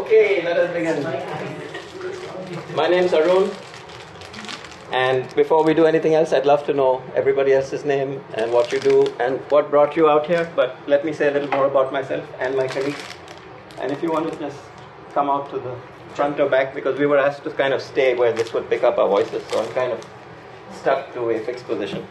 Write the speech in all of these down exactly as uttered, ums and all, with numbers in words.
Okay, let us begin. My name's Arun, and before we do anything else, I'd love to know everybody else's name and what you do and what brought you out here. But let me say a little more about myself and my colleagues. And if you want to just come out to the front or back, because we were asked to kind of stay where this would pick up our voices, so I'm kind of stuck to a fixed position.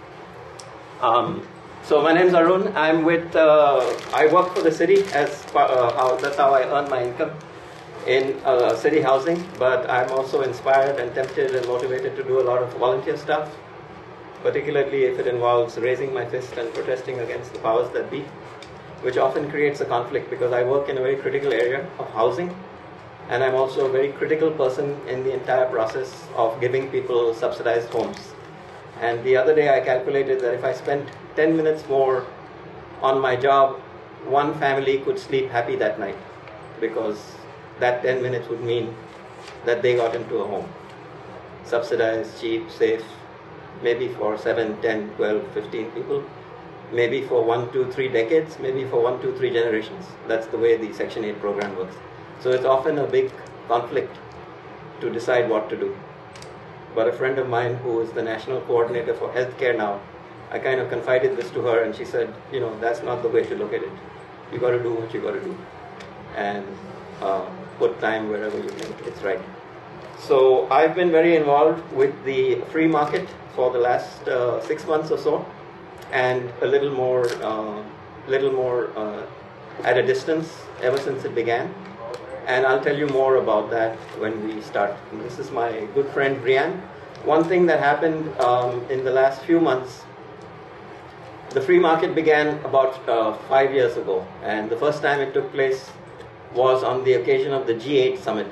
Um, so my name's Arun. I'm with, uh, I work for the city, as uh, how, that's how I earn my income in uh, city housing, but I'm also inspired and tempted and motivated to do a lot of volunteer stuff, particularly if it involves raising my fist and protesting against the powers that be, which often creates a conflict because I work in a very critical area of housing, and I'm also a very critical person in the entire process of giving people subsidized homes. And the other day I calculated that if I spent ten minutes more on my job, one family could sleep happy that night, because that ten minutes would mean that they got into a home. Subsidized, cheap, safe, maybe for seven, ten, twelve, fifteen people, maybe for one, two, three decades, maybe for one, two, three generations. That's the way the Section eight program works. So it's often a big conflict to decide what to do. But a friend of mine who is the national coordinator for healthcare now, I kind of confided this to her, and she said, you know, that's not the way to look at it. You got to do what you got to do, and uh, put time wherever you think it's right. So I've been very involved with the free market for the last uh, six months or so, and a little more, uh, little more uh, at a distance ever since it began. And I'll tell you more about that when we start. And this is my good friend Brianne. One thing that happened um, in the last few months, the free market began about uh, five years ago, and the first time it took place was on the occasion of the G eight summit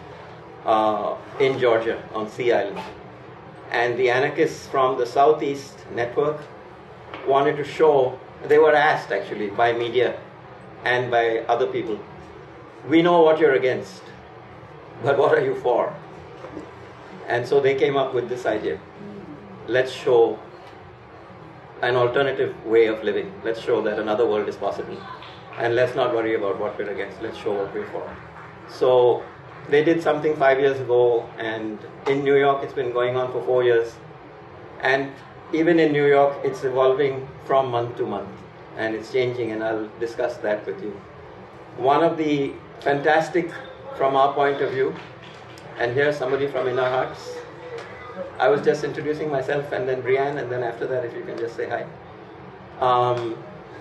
uh, in Georgia on Sea Island. And the anarchists from the Southeast Network wanted to show, they were asked actually by media and by other people, we know what you're against, but what are you for? And so they came up with this idea. Let's show an alternative way of living. Let's show that another world is possible. And let's not worry about what we're against. Let's show what we're for. So they did something five years ago, and in New York it's been going on for four years. And even in New York it's evolving from month to month, and it's changing, and I'll discuss that with you. One of the fantastic, from our point of view, and here's somebody from Inner Hearts. I was just introducing myself, and then Brianne, and then after that if you can just say hi. Um,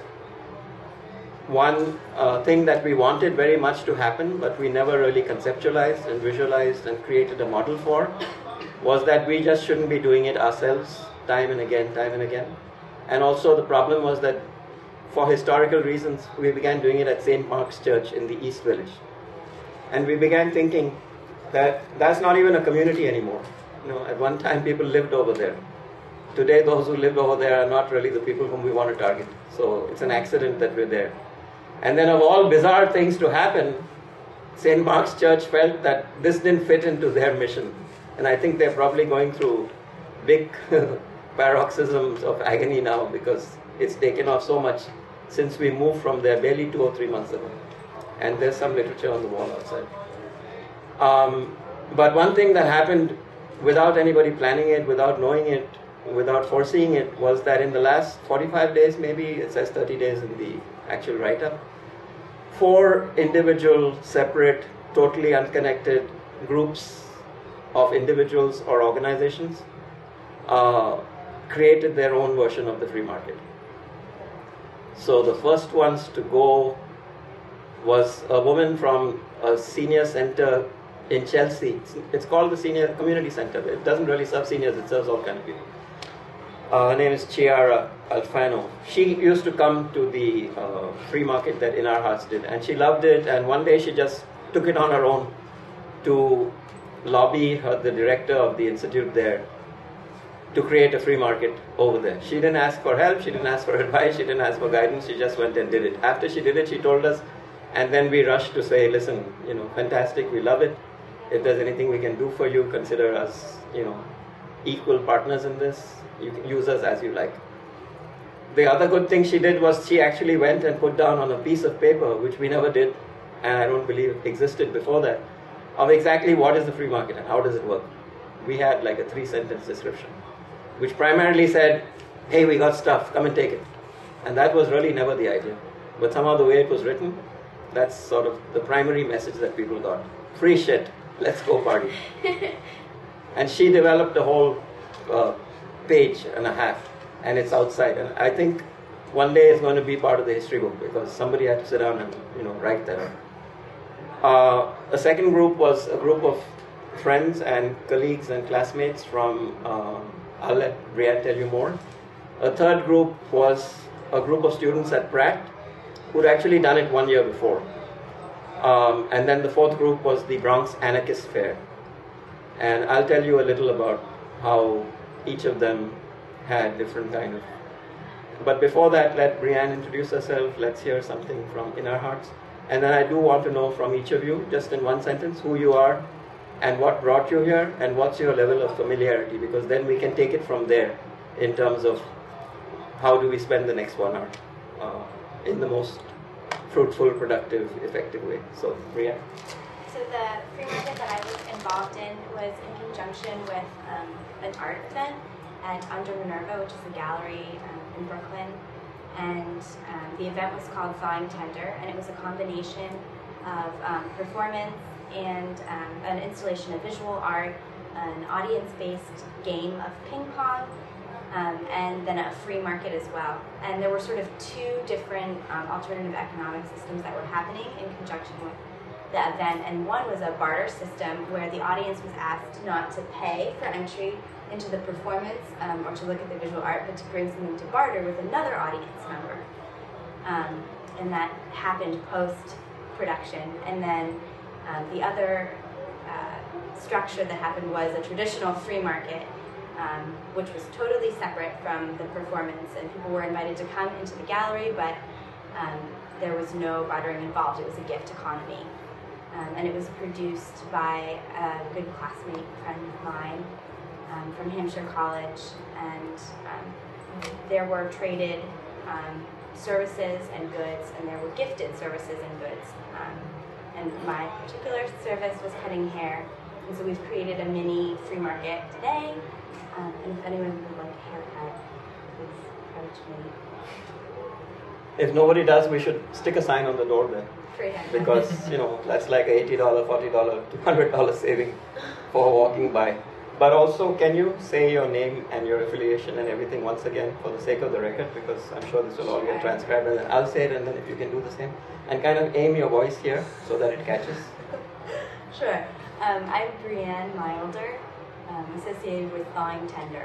one uh, thing that we wanted very much to happen, but we never really conceptualized and visualized and created a model for, was that we just shouldn't be doing it ourselves time and again, time and again. And also the problem was that for historical reasons, we began doing it at Saint Mark's Church in the East Village. And we began thinking that that's not even a community anymore. You know, at one time people lived over there. Today those who lived over there are not really the people whom we want to target. So it's an accident that we're there. And then of all bizarre things to happen, Saint Mark's Church felt that this didn't fit into their mission. And I think they're probably going through big paroxysms of agony now, because it's taken off so much since we moved from there barely two or three months ago. And there's some literature on the wall outside. Um, but one thing that happened without anybody planning it, without knowing it, without foreseeing it, was that in the last forty-five days, maybe, it says thirty days in the actual write-up, four individual, separate, totally unconnected groups of individuals or organizations uh, created their own version of the free market. So the first ones to go was a woman from a senior center in Chelsea. It's, it's called the Senior Community Center. It doesn't really serve seniors, it serves all kind of people. Uh, her name is Chiara Alfano. She used to come to the uh, free market that In Our Hearts did, and she loved it, and one day she just took it on her own to lobby her, the director of the institute there, to create a free market over there. She didn't ask for help, she didn't ask for advice, she didn't ask for guidance, she just went and did it. After she did it, she told us, and then we rushed to say, listen, you know, fantastic, we love it. If there's anything we can do for you, consider us, you know, equal partners in this. You can use us as you like. The other good thing she did was she actually went and put down on a piece of paper, which we never did, and I don't believe it existed before that, of exactly what is the free market and how does it work. We had like a three-sentence description, which primarily said, hey, we got stuff, come and take it. And that was really never the idea. But somehow the way it was written, that's sort of the primary message that people got. Free shit, let's go party. And she developed a whole uh, page and a half, and it's outside. And I think one day it's going to be part of the history book because somebody had to sit down and you know write that up. Uh, a second group was a group of friends and colleagues and classmates from, uh, I'll let Brianne tell you more. A third group was a group of students at Pratt who'd actually done it one year before. Um, and then the fourth group was the Bronx Anarchist Fair. And I'll tell you a little about how each of them had different kind of... But before that, let Brianne introduce herself. Let's hear something from In Our Hearts. And then I do want to know from each of you, just in one sentence, who you are and what brought you here and what's your level of familiarity, because then we can take it from there in terms of how do we spend the next one hour uh, in the most fruitful, productive, effective way. So, Brianne. So the free market that I was involved in was in conjunction with um, an art event at Under Minerva, which is a gallery um, in Brooklyn. And um, the event was called Thawing Tender, and it was a combination of um, performance and um, an installation of visual art, an audience-based game of ping pong, um, and then a free market as well. And there were sort of two different um, alternative economic systems that were happening in conjunction with the event. And one was a barter system where the audience was asked not to pay for entry into the performance um, or to look at the visual art, but to bring something to barter with another audience member. Um, and that happened post-production. And then um, the other uh, structure that happened was a traditional free market, um, which was totally separate from the performance. And people were invited to come into the gallery, but um, there was no bartering involved. It was a gift economy. Um, and it was produced by a good classmate, friend of mine, Um, from Hampshire College, and um, there were traded um, services and goods, and there were gifted services and goods. Um, and my particular service was cutting hair, and so we've created a mini free market today. Um, and if anyone would like a haircut, please approach me. If nobody does, we should stick a sign on the door then. Free haircut. Because, you know, that's like a eighty dollars, forty dollars, two hundred dollars saving for walking by. But also, can you say your name and your affiliation and everything once again for the sake of the record? Because I'm sure this will all get transcribed, and then I'll say it, and then if you can do the same. And kind of aim your voice here so that it catches. Sure. Um, I'm Brianne Milder, um, associated with Thawing Tender.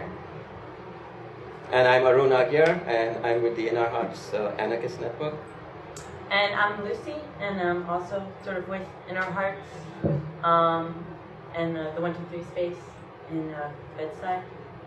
And I'm Arun Agyar, and I'm with the In Our Hearts uh, Anarchist Network. And I'm Lucy, and I'm also sort of with In Our Hearts, um, and uh, the one two three space in uh, Bedside.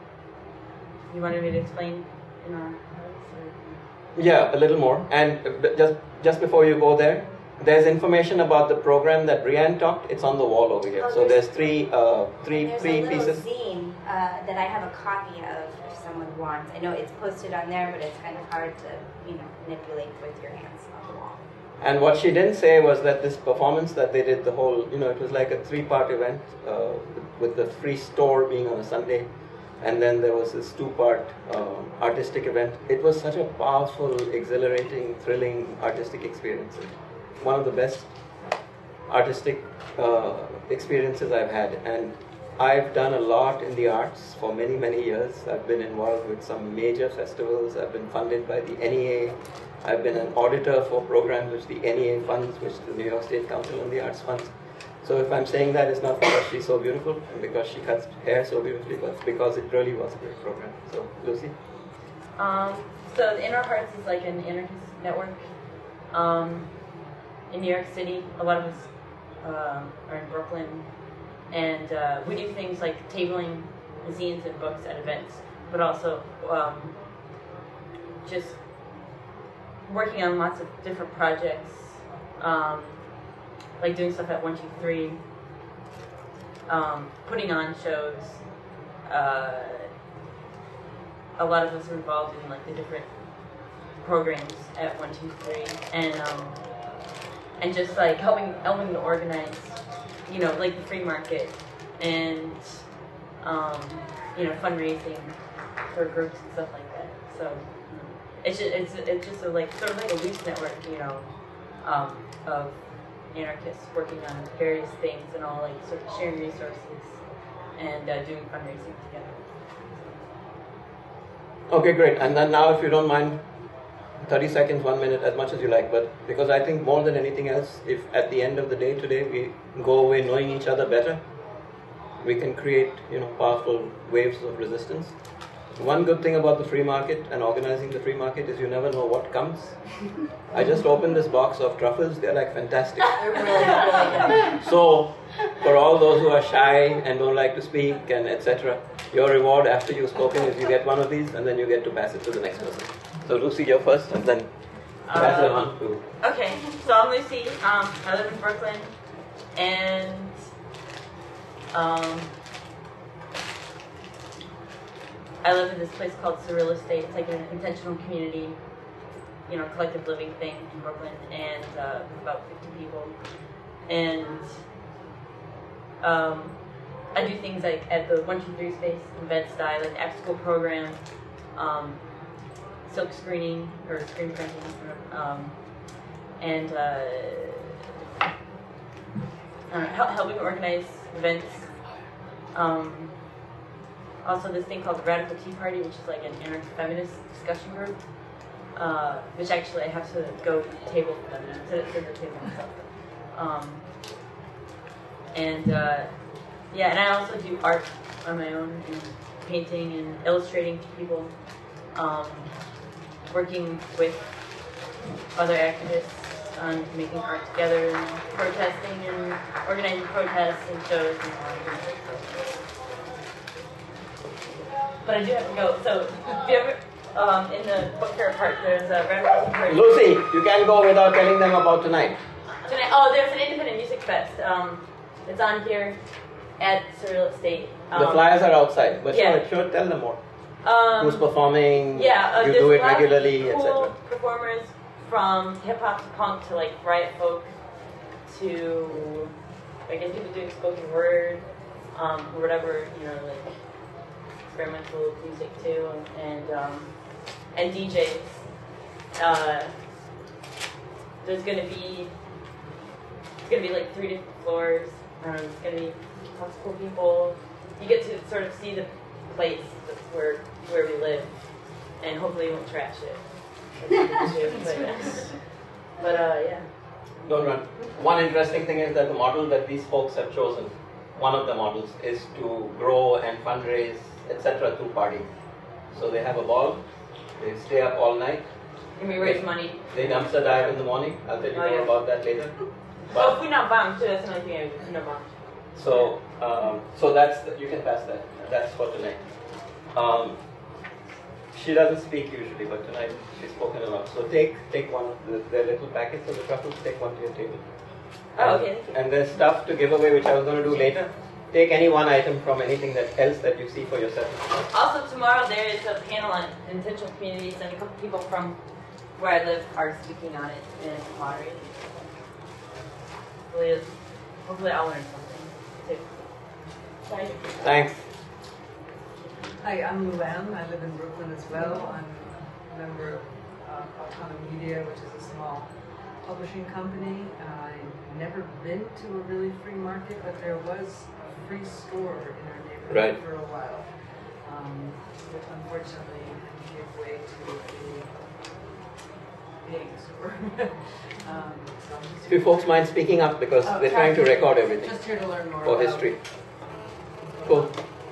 You wanted me to explain In Our Hearts? Or? Yeah, a little more. And just just before you go there, there's information about the program that Brianne talked. It's on the wall over here. Oh, so there's, there's three uh, three there's three a little pieces. zine uh, that I have a copy of if someone wants. I know it's posted on there, but it's kind of hard to you know manipulate with your hands on the wall. And what she didn't say was that this performance that they did, the whole, you know, it was like a three-part event uh, with the free store being on a Sunday, and then there was this two-part uh, artistic event. It was such a powerful, exhilarating, thrilling artistic experience. One of the best artistic uh, experiences I've had. And I've done a lot in the arts for many, many years. I've been involved with some major festivals. I've been funded by the N E A. I've been an auditor for programs which the N E A funds, which the New York State Council on the Arts funds. So if I'm saying that, it's not because she's so beautiful and because she cuts hair so beautifully, but because it really was a great program. So, Lucy? Um, so the In Our Hearts is like an anarchist network um, in New York City. A lot of us um, are in Brooklyn. And uh, we do things like tabling zines and books at events, but also um, just working on lots of different projects, um, like doing stuff at one two three, um, putting on shows. Uh, a lot of us are involved in like the different programs at one two three, and um, and just like helping helping to organize, you know, like the free market and um, you know, fundraising for groups and stuff like that. So it's just, it's it's just a, like sort of like a loose network, you know, um, of anarchists working on various things and all, like sort of sharing resources and uh, doing fundraising together. Okay, great. And then now, if you don't mind, thirty seconds, one minute, as much as you like. But because I think more than anything else, if at the end of the day today we go away knowing each other better, we can create, you know, powerful waves of resistance. One good thing about the free market and organizing the free market is you never know what comes. I just opened this box of truffles. They're like fantastic. They're really, really good. So, for all those who are shy and don't like to speak and et cetera, your reward after you've spoken is you get one of these and then you get to pass it to the next person. So, Lucy, you're first, and then pass it on to. Okay, so I'm Lucy. Um, I live in Brooklyn, and um, I live in this place called Surreal Estate. It's like an intentional community, you know, collective living thing in Brooklyn, and uh, about fifty people. And um, I do things like at the one two three space, event style, like after school program, um, silk screening or screen printing, um, and uh, uh, helping organize events. Um, Also, this thing called the Radical Tea Party, which is like an anarcho-feminist discussion group, uh, which actually I have to go table for them, sit at the table myself. Um, and uh, yeah, and I also do art on my own, and painting and illustrating to people, um, working with other activists on making art together, and protesting and organizing protests and shows and all that. But I do have to go. So, if you ever, um, in the Book Fair Park, there's a Radical Tea Party. Lucy, you can't go without telling them about tonight. Tonight, oh, there's an independent music fest. Um, it's on here at Surreal Estate. Um, The flyers are outside, but yeah. sure, sure, tell them more. Um, Who's performing? Yeah, uh, you there's do it a lot of regularly, cool et cetera. performers from hip hop to punk to like riot folk to, I guess people doing spoken word, um, or whatever, you know, like experimental music too, and um, and D Js. Uh, there's gonna be it's gonna be like three different floors. Um, it's gonna be lots of cool people. You get to sort of see the place that's where where we live, and hopefully you won't trash it. but but uh, yeah. Don't run. One interesting thing is that the model that these folks have chosen, one of the models, is to grow and fundraise, et cetera, through party. So they have a ball, they stay up all night. And we raise money. They dumpster dive in the morning. I'll tell you Oh, more yeah. about that later. But oh, if we not bomb too, that's another thing I would do. No bomb. So, um, so that's the, you can pass that. That's for tonight. Um, she doesn't speak usually, but tonight she's spoken a lot. So take take one of the, the little packets of the truffles. Take one to your table. Oh, And- okay. Thank you. And there's stuff to give away, which I was going to do later. Take any one item from anything that else that you see for yourself. Also tomorrow there is a panel on intentional communities, and a couple people from where I live are speaking on it and moderating. Hopefully, hopefully I'll learn something too. Bye. Thanks. Hi, I'm Luann. I live in Brooklyn as well. I'm a member of uh, Autonomous Media, which is a small publishing company. I've never been to a really free market, but there was a free store in our neighborhood Right. for a while, um, which unfortunately gave way to a big store. um, so I'm just If you folks mind speaking up, because Oh, they're trying to sorry. record everything Just here to learn more for about history. Cool.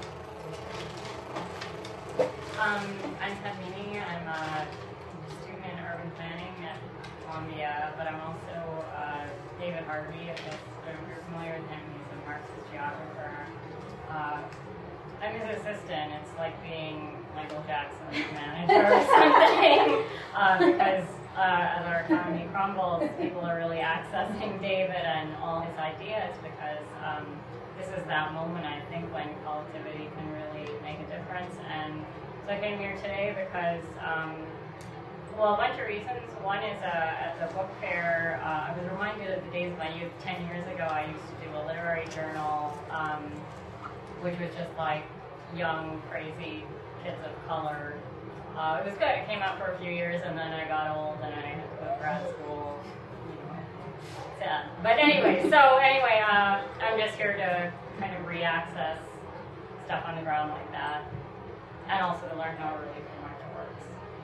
Um, I'm Ted Meany. I'm a student in urban planning at Columbia, but I'm also uh, David Harvey. If you're familiar with him, he's a Marxist geographer. Uh, I'm his assistant. It's like being Michael Jackson's manager or something, uh, because uh, as our economy crumbles, people are really accessing David and all his ideas, because um, this is that moment, I think, when collectivity can really make a difference. And so I came here today because um, Well, a bunch of reasons. One is uh, at the book fair, uh, I was reminded of the days of my youth. Ten years ago, I used to do a literary journal, um, which was just like young, crazy kids of color. Uh, it was good. It came out for a few years, and then I got old, and I had to go to grad school. Sad. But anyway, so anyway, uh, I'm just here to kind of re-access stuff on the ground like that, and also to learn how early free market works.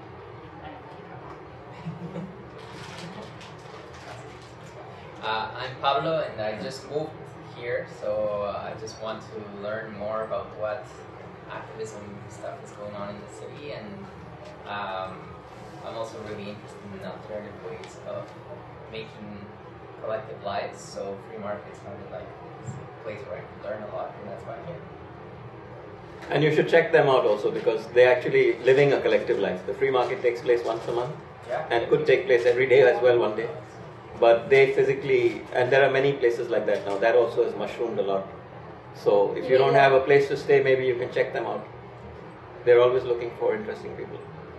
Uh, I'm Pablo, and I just moved here, so uh, I just want to learn more about what activism stuff is going on in the city, and um, I'm also really interested in alternative ways of making collective lives, so free markets sounded like a place where I could learn a lot, and that's why I'm here. And you should check them out also, because they're actually living a collective life. The free market takes place once a month, Yeah. and could take place every day as well one day. But they physically, and there are many places like that now, that also has mushroomed a lot. So if you don't have a place to stay, maybe you can check them out. They're always looking for interesting people.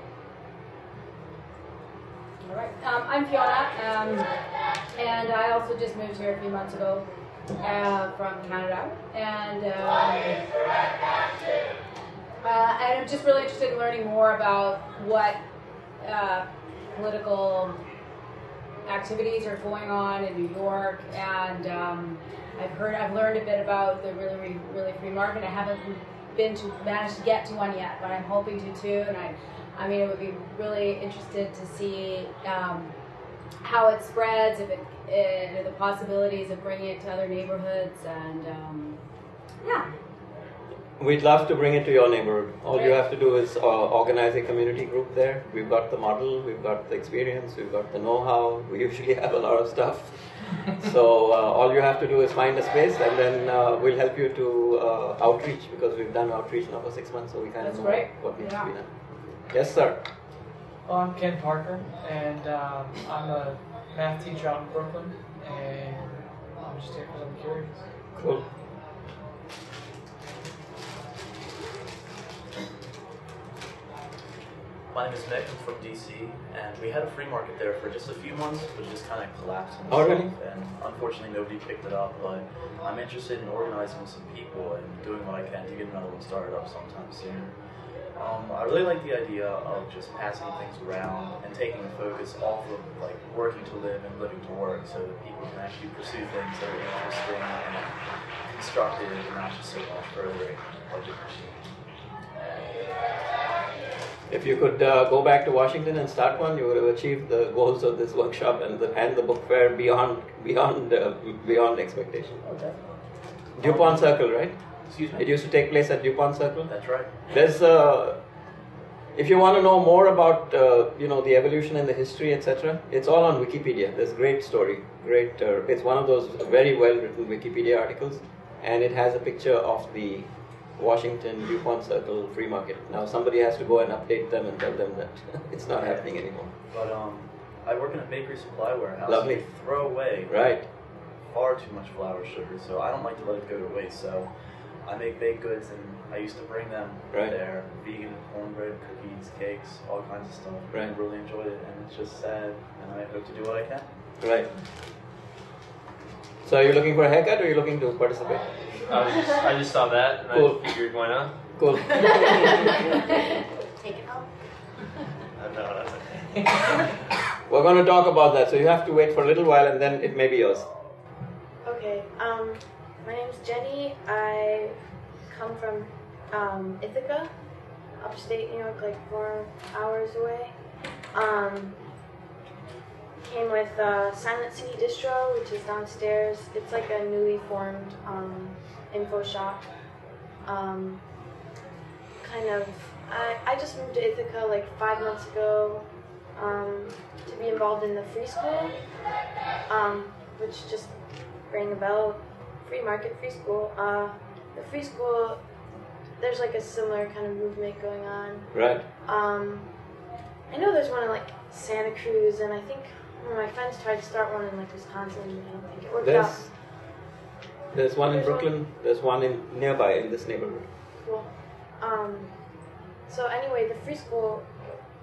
All right. Um, I'm Fiona, um, and I also just moved here a few months ago uh, from Canada, and um, uh, and I'm just really interested in learning more about what uh, political activities are going on in New York, and um, I've heard, I've learned a bit about the really, really free market. I haven't been to, managed to get to one yet, but I'm hoping to too. And I, I mean, it would be really interested to see um, how it spreads, if it, it, the possibilities of bringing it to other neighborhoods, and um, yeah. We'd love to bring it to your neighborhood. All you have to do is uh, organize a community group there. We've got the model, we've got the experience, we've got the know-how. We usually have a lot of stuff. So uh, all you have to do is find a space, and then uh, we'll help you to uh, outreach, because we've done outreach now for six months, so we kind of That's know great. what needs Yeah. to be done. Yes, sir. Well, I'm Ken Parker, and um, I'm a math teacher out in Brooklyn, and I'm just here because I'm curious. Cool. My name is Nick, I'm from D C, and we had a free market there for just a few months, but just kind of collapsed and Oh, stuff, really? and unfortunately nobody picked it up, but I'm interested in organizing with some people and doing what I can to get another one started up sometime soon. Um, I really like the idea of just passing things around and taking the focus off of like working to live and living to work, so that people can actually pursue things that are interesting and constructive and not just so much furthering the budget machine. If you could uh, go back to Washington and start one, you would have achieved the goals of this workshop and the, and the book fair beyond beyond uh, beyond expectation. Okay. DuPont Circle, right? Excuse me? It used to take place at DuPont Circle. That's right. There's uh, if you want to know more about uh, you know the evolution and the history, et cetera, it's all on Wikipedia. There's a great story, great. Uh, it's one of those very well written Wikipedia articles, and it has a picture of the Washington DuPont Circle free market. Now somebody has to go and update them and tell them that it's not happening anymore. But um, I work in a bakery supply warehouse. Lovely. We throw away Right. far too much flour, sugar, so I don't like to let it go to waste. So I make baked goods, and I used to bring them Right. there. Vegan cornbread, cookies, cakes, all kinds of stuff. Right. I really enjoyed it, and it's just sad. And I hope to do what I can. Right. So are you looking for a haircut, or are you looking to participate? I, was just, I just saw that, and Cool. I figured, why not? Cool. Take it home. Uh, no, that's okay. We're going to talk about that, so you have to wait for a little while, and then it may be yours. Okay, um, my name's Jenny. I come from um, Ithaca, upstate New York, like four hours away. Um, came with uh, Silent City Distro, which is downstairs. It's like a newly formed um, info shop. Um, kind of, I, I just moved to Ithaca like five months ago um, to be involved in the free school, um, which just rang a bell. Free market, free school. Uh, the free school, there's like a similar kind of movement going on. Right. Um, I know there's one in like Santa Cruz, and I think one of my friends tried to start one in like Wisconsin, and I don't think it worked There's, out. there's one in There's Brooklyn, one- there's one in nearby in this neighborhood. Cool. Um, so anyway, the free school,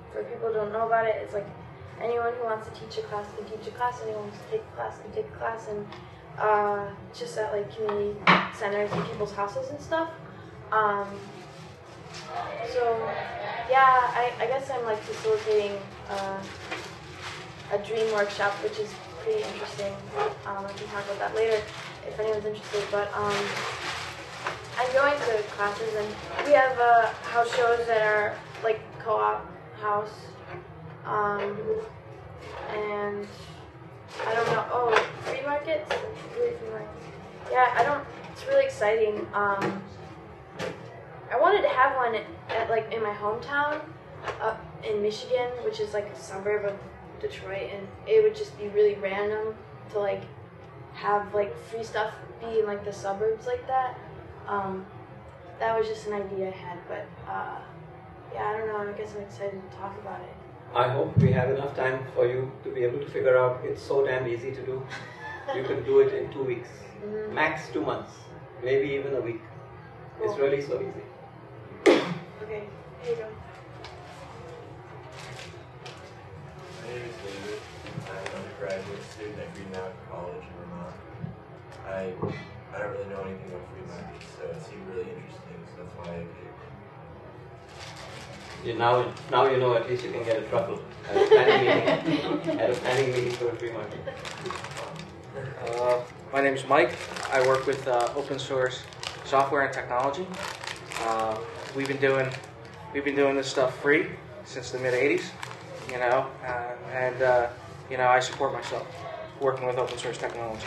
for people who don't know about it, it's like anyone who wants to teach a class can teach a class, anyone who wants to take a class can take a class, and uh, just at like community centers and people's houses and stuff. Um, so yeah, I, I guess I'm like facilitating uh, a dream workshop, which is pretty interesting. Um, I can talk about that later if anyone's interested. But um, I'm going to classes, and we have uh, house shows at our like co-op house, um, and I don't know. Oh, free markets, really free markets. Yeah, I don't. It's really exciting. Um, I wanted to have one at, at like in my hometown, up in Michigan, which is like a suburb of Detroit, and it would just be really random to like have like free stuff be in like the suburbs like that. Um, that was just an idea I had, but uh, yeah, I don't know. I guess I'm excited to talk about it. I hope we have enough time for you to be able to figure out. It's so damn easy to do. You can do it in two weeks, mm-hmm. max two months, maybe even a week. Cool. It's really so easy. Okay, here you go. My name is David. I'm an undergraduate student at Green Mountain College in Vermont. I I don't really know anything about free markets, so it seemed really interesting, so that's why I came. You now, now you know at least you can get a truffle at a standing meeting, at a standing meeting for a free market. Uh, my name is Mike. I work with uh, open source software and technology. Uh, we've been doing we've been doing this stuff free since the mid eighties, you know, uh, and uh, you know I support myself working with open source technology.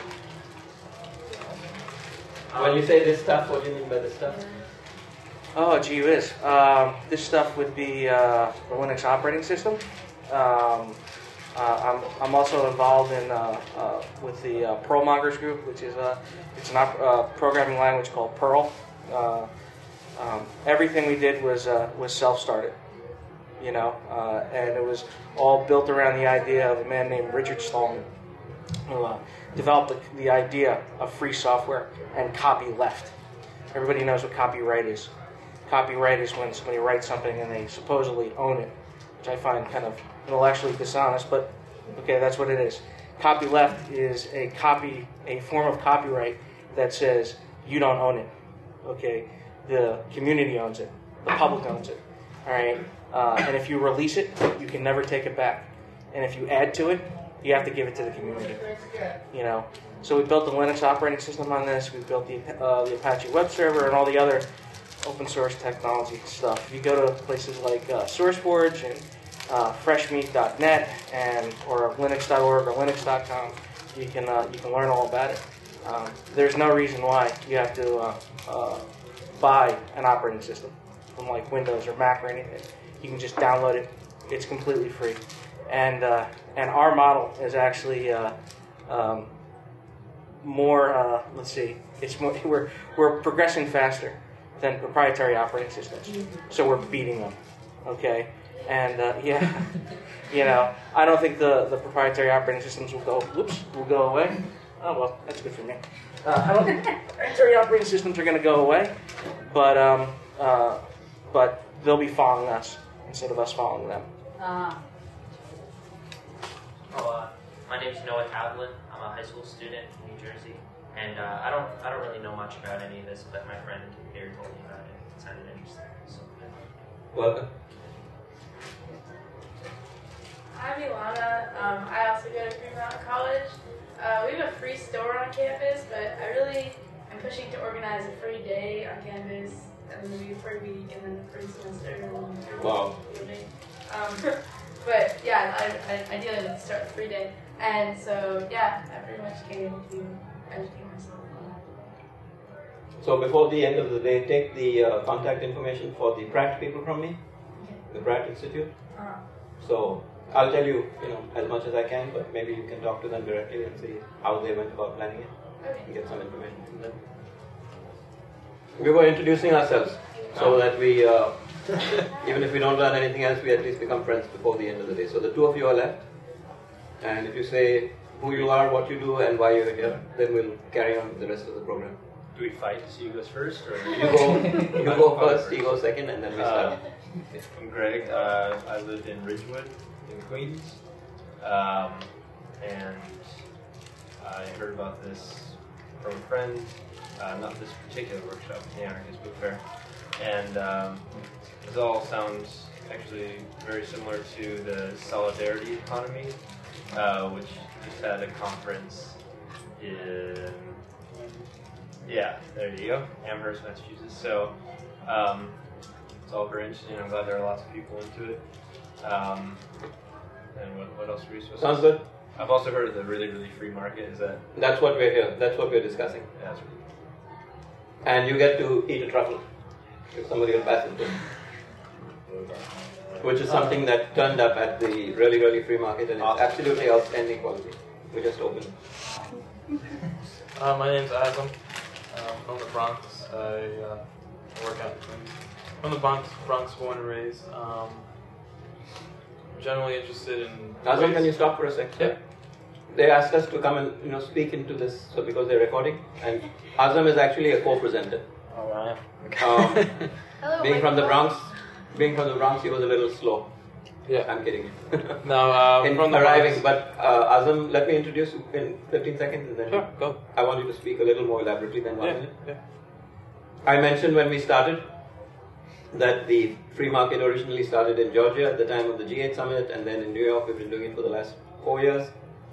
When you say this stuff, what do you mean by this stuff? Oh, gee whiz. Um, this stuff would be uh, the Linux operating system. Um, uh, I'm, I'm also involved in uh, uh, with the uh, Perl Mongers group, which is a it's an op- uh, programming language called Perl. Uh, um, everything we did was uh, was self-started, you know, uh, and it was all built around the idea of a man named Richard Stallman, who uh, developed the, the idea of free software and copyleft. Everybody knows what copyright is. Copyright is when somebody writes something and they supposedly own it, which I find kind of intellectually dishonest, but okay, that's what it is. Copyleft is a copy, a form of copyright that says you don't own it. Okay, the community owns it, the public owns it. All right, uh, and if you release it, you can never take it back. And if you add to it, you have to give it to the community. You know, so we built the Linux operating system on this. We built the uh, the Apache web server and all the other open source technology stuff. If you go to places like uh, SourceForge and uh, freshmeat dot net and or linux dot org or linux dot com, you can uh, you can learn all about it. Um, there's no reason why you have to uh, uh, buy an operating system from like Windows or Mac or anything. You can just download it. It's completely free. And uh, and our model is actually uh, um, more. Uh, let's see, it's more. We're we're progressing faster than proprietary operating systems, so we're beating them. Okay, and uh, yeah, you know, I don't think the, the proprietary operating systems will go. Whoops, will go away. Oh well, that's good for me. Uh, I don't think proprietary operating systems are going to go away, but um, uh, but they'll be following us instead of us following them. Uh. Oh, uh, my name is Noah Tavlin. I'm a high school student in New Jersey, and uh, I don't I don't really know much about any of this, but my friend here told me about it. It sounded interesting. So, welcome. I'm Ilana. Um, I also go to Green Mountain College. Uh, we have a free store on campus, but I really am pushing to organize a free day on campus, and then maybe for a week, and then a free semester, and then a free wow. day. Um, But yeah, I, I ideally let's start a free day, and so yeah, I pretty much came to educate myself on that. So before the end of the day, take the uh, contact information for the Pratt people from me, the Pratt Institute. Uh-huh. So I'll tell you, you know, as much as I can, but maybe you can talk to them directly and see how they went about planning it, okay. and get some information from them. We were introducing ourselves so that we. Uh, Even if we don't learn anything else, we at least become friends before the end of the day. So the two of you are left. And if you say who you are, what you do, and why you're here, then we'll carry on with the rest of the program. Do we fight to see who goes first, or You go, you go first, you go second, and then we start. Uh, I'm Greg. Uh, I lived in Ridgewood, in Queens, um, and I heard about this from a friend. Uh, not this particular workshop, the Anarchist Book Fair, and um, this all sounds actually very similar to the Solidarity Economy, uh, which just had a conference in. Yeah, there you go, Amherst, Massachusetts. So um, it's all very interesting. I'm glad there are lots of people into it. Um, and what, what else were you supposed Sounds to good. I've also heard of the really, really free market. Is that? That's what we're here. That's what we're discussing. Yeah, that's really And you get to eat a truffle if somebody will pass it to you. Which is something that turned up at the really, really free market, and it's absolutely outstanding quality. We just opened it. Uh, my name's Azam. I'm from the Bronx. I uh, work out from the Bronx, Bronx born and raised. Um, generally interested in. Azam, can you stop for a second? Yeah. They asked us to come and you know speak into this, so because they're recording, and Azam is actually a co-presenter. Oh, I am. Um, Hello, being from the Michael. Bronx, being from the Bronx, he was a little slow. Yeah, I'm kidding. No, uh, in from the arriving, Bronx. but uh, Azam, let me introduce you in fifteen seconds, and then Sure, go. I want you to speak a little more elaborately than one Yeah, minute. yeah. I mentioned when we started that the free market originally started in Georgia at the time of the G eight summit, and then in New York. We've been doing it for the last four years.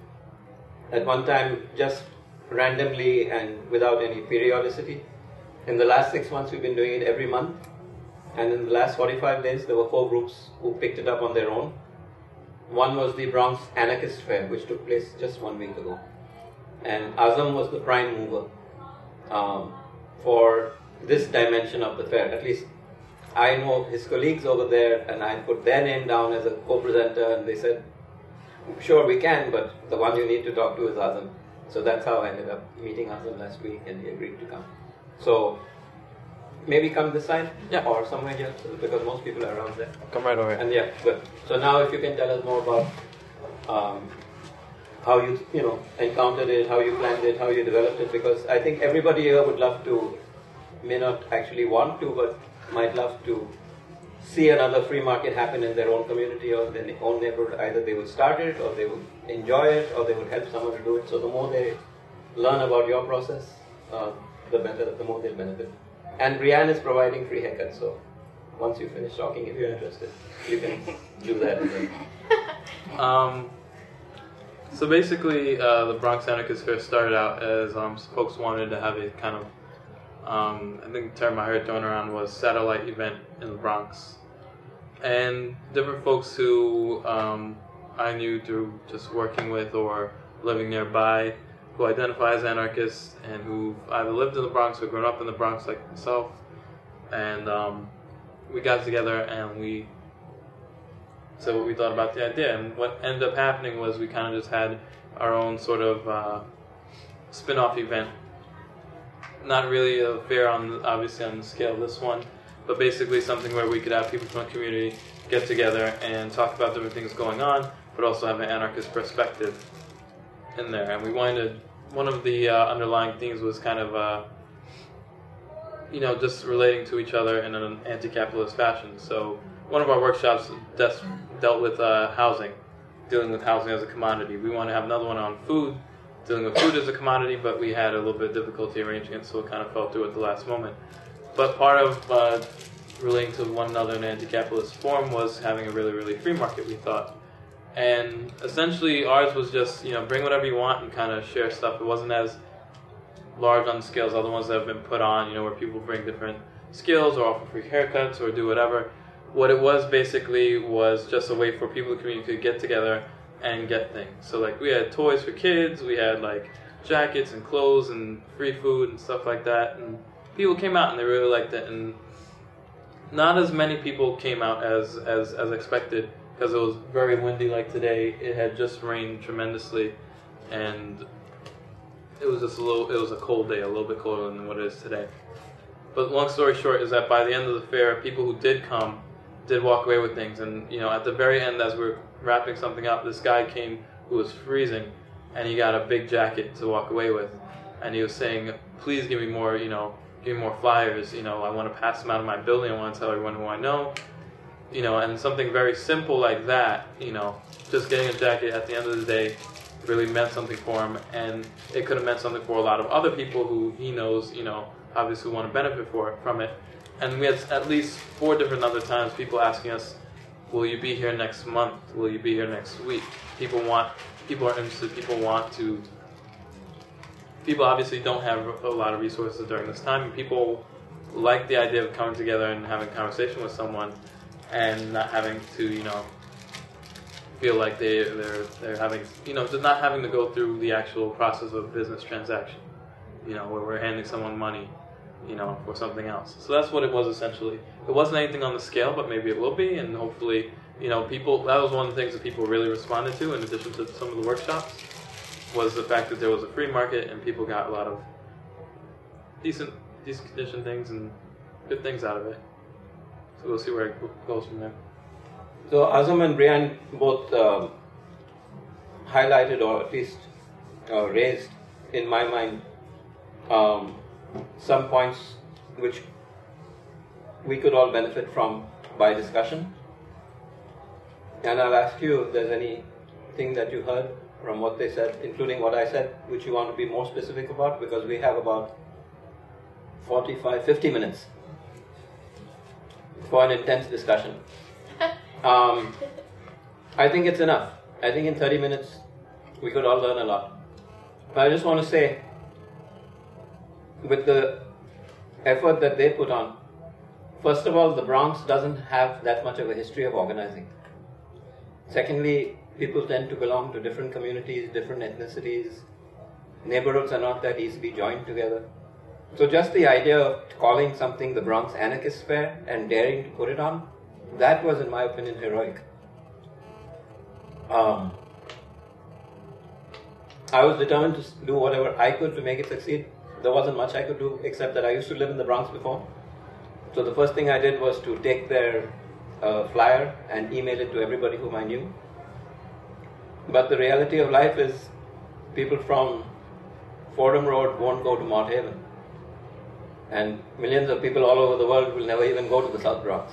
At one time, just randomly and without any periodicity. In the last six months, we've been doing it every month. And in the last forty-five days, there were four groups who picked it up on their own. One was the Bronx Anarchist Fair, which took place just one week ago. And Azam was the prime mover um, for this dimension of the fair. At least I know his colleagues over there, and I put their name down as a co-presenter, and they said, sure, we can, but the one you need to talk to is Azam. So that's how I ended up meeting Azam last week, and he agreed to come. So maybe come this side, yeah, or somewhere here, because most people are around there. Come right over here. And yeah, good. So now, if you can tell us more about um, how you, you know, encountered it, how you planned it, how you developed it, because I think everybody here would love to, may not actually want to, but might love to see another free market happen in their own community or their own neighborhood. Either they will start it, or they will enjoy it, or they will help someone to do it. So the more they learn about your process, uh, the better, the more they'll benefit. And Brianne is providing free haircuts, so once you finish talking, if you're interested, you can do that as well. Um, so basically, uh, the Bronx Anarchist Fair started out as um, folks wanted to have a kind of, um, I think the term I heard thrown around was satellite event in the Bronx. And different folks who um, I knew through just working with or living nearby, who identify as anarchists and who either lived in the Bronx or grown up in the Bronx like myself. And um, we got together and we said what we thought about the idea. And what ended up happening was we kind of just had our own sort of uh, spin-off event. Not really a fair on, obviously on the scale of this one, but basically something where we could have people from the community get together and talk about different things going on, but also have an anarchist perspective in there. And we wanted, one of the uh, underlying themes was kind of, uh, you know, just relating to each other in an anti-capitalist fashion. So one of our workshops des- dealt with uh, housing, dealing with housing as a commodity. We want to have another one on food, dealing with food as a commodity, but we had a little bit of difficulty arranging it, so it kind of fell through at the last moment. But part of uh, relating to one another in an anti-capitalist form was having a really, really free market, we thought. And essentially ours was just, you know, bring whatever you want and kind of share stuff. It wasn't as large on the scale as other ones that have been put on, you know, where people bring different skills or offer free haircuts or do whatever. What it was basically was just a way for people in the community to get together and get things. So like we had toys for kids, we had like jackets and clothes and free food and stuff like that. And people came out and they really liked it. And not as many people came out as, as, as expected, because it was very windy like today. It had just rained tremendously, and it was just a little, it was a cold day, a little bit colder than what it is today. But long story short is that by the end of the fair, people who did come did walk away with things. And, you know, at the very end, as we were wrapping something up, this guy came who was freezing, and he got a big jacket to walk away with. and he was saying, please give me more, you know, give me more flyers, you know, I want to pass them out of my building, I want to tell everyone who I know, you know, and something very simple like that, you know, just getting a jacket at the end of the day really meant something for him, and it could have meant something for a lot of other people who he knows, you know, obviously want to benefit for from it. And we had at least four different other times people asking us, will you be here next month? Will you be here next week? People want, people are interested, people want to, people obviously don't have a lot of resources during this time, and people like the idea of coming together and having a conversation with someone and not having to, you know, feel like they, they're, they're having, you know, just not having to go through the actual process of business transaction, you know, where we're handing someone money, you know, for something else. So that's what it was essentially. It wasn't anything on the scale, but maybe it will be, and hopefully, you know, people, that was one of the things that people really responded to in addition to some of the workshops, was the fact that there was a free market and people got a lot of decent, decent condition things and good things out of it. So we'll see where it goes from there. So Azam and Brian both um, highlighted, or at least uh, raised in my mind, um, some points which we could all benefit from by discussion. And I'll ask you if there's anything that you heard from what they said, including what I said, which you want to be more specific about, because we have about forty-five, fifty minutes for an intense discussion. Um, I think it's enough. I think in thirty minutes we could all learn a lot. But I just want to say, with the effort that they put on, first of all, the Bronx doesn't have that much of a history of organizing. Secondly, people tend to belong to different communities, different ethnicities. Neighborhoods are not that easily joined together. So just the idea of calling something the Bronx Anarchist Fair and daring to put it on, that was, in my opinion, heroic. Um, I was determined to do whatever I could to make it succeed. There wasn't much I could do, except that I used to live in the Bronx before. So the first thing I did was to take their uh, flyer and email it to everybody whom I knew. But the reality of life is people from Fordham Road won't go to Mott Haven. And millions of people all over the world will never even go to the South Bronx.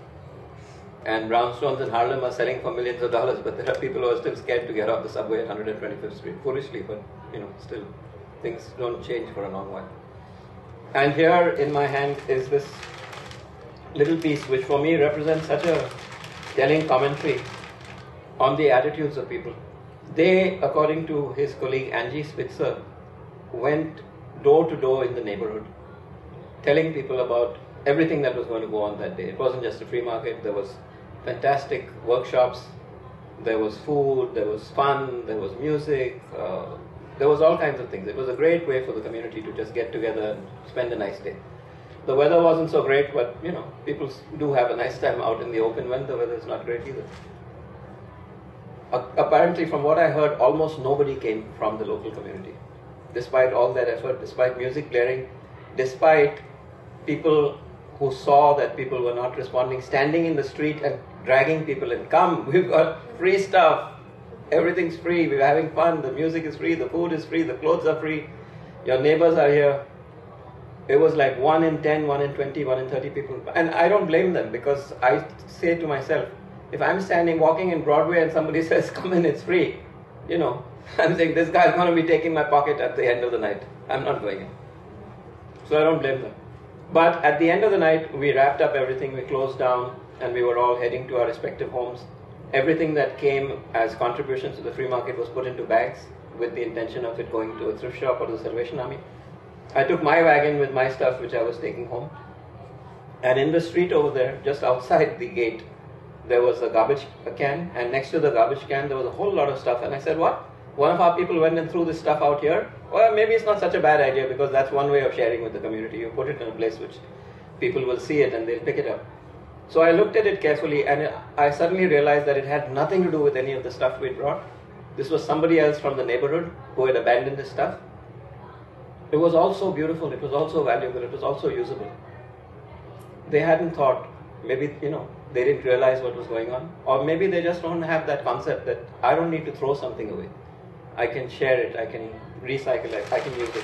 And brownstones in Harlem are selling for millions of dollars, but there are people who are still scared to get off the subway at one hundred twenty-fifth Street. Foolishly, but, you know, still, things don't change for a long while. And here in my hand is this little piece, which for me represents such a telling commentary on the attitudes of people. They, according to his colleague Angie Spitzer, went door to door in the neighborhood, telling people about everything that was going to go on that day. It wasn't just a free market, there was fantastic workshops, there was food, there was fun, there was music, uh, there was all kinds of things. It was a great way for the community to just get together and spend a nice day. The weather wasn't so great, but you know, people do have a nice time out in the open when the weather is not great either. Uh, apparently, from what I heard, almost nobody came from the local community. Despite all that effort, despite music blaring, despite people who saw that people were not responding, standing in the street and dragging people in. Come, we've got free stuff. Everything's free. We're having fun. The music is free. The food is free. The clothes are free. Your neighbors are here. It was like one in ten, one in twenty, one in thirty people. And I don't blame them, because I say to myself, if I'm standing walking in Broadway and somebody says, come in, it's free, you know, I'm saying this guy's going to be taking my pocket at the end of the night. I'm not going in. So I don't blame them. But at the end of the night, we wrapped up everything, we closed down, and we were all heading to our respective homes. Everything that came as contributions to the free market was put into bags with the intention of it going to a thrift shop or the Salvation Army. I took my wagon with my stuff, which I was taking home. And in the street over there, just outside the gate, there was a garbage can, and next to the garbage can, there was a whole lot of stuff. And I said, what? One of our people went and threw this stuff out here? Well, maybe it's not such a bad idea, because that's one way of sharing with the community. You put it in a place which people will see it and they'll pick it up. So I looked at it carefully, and I suddenly realized that it had nothing to do with any of the stuff we brought. This was somebody else from the neighborhood who had abandoned his stuff. It was also beautiful, it was also valuable, it was also usable. They hadn't thought, maybe, you know, they didn't realize what was going on. Or maybe they just don't have that concept that I don't need to throw something away. I can share it, I can recycle it, I can use it.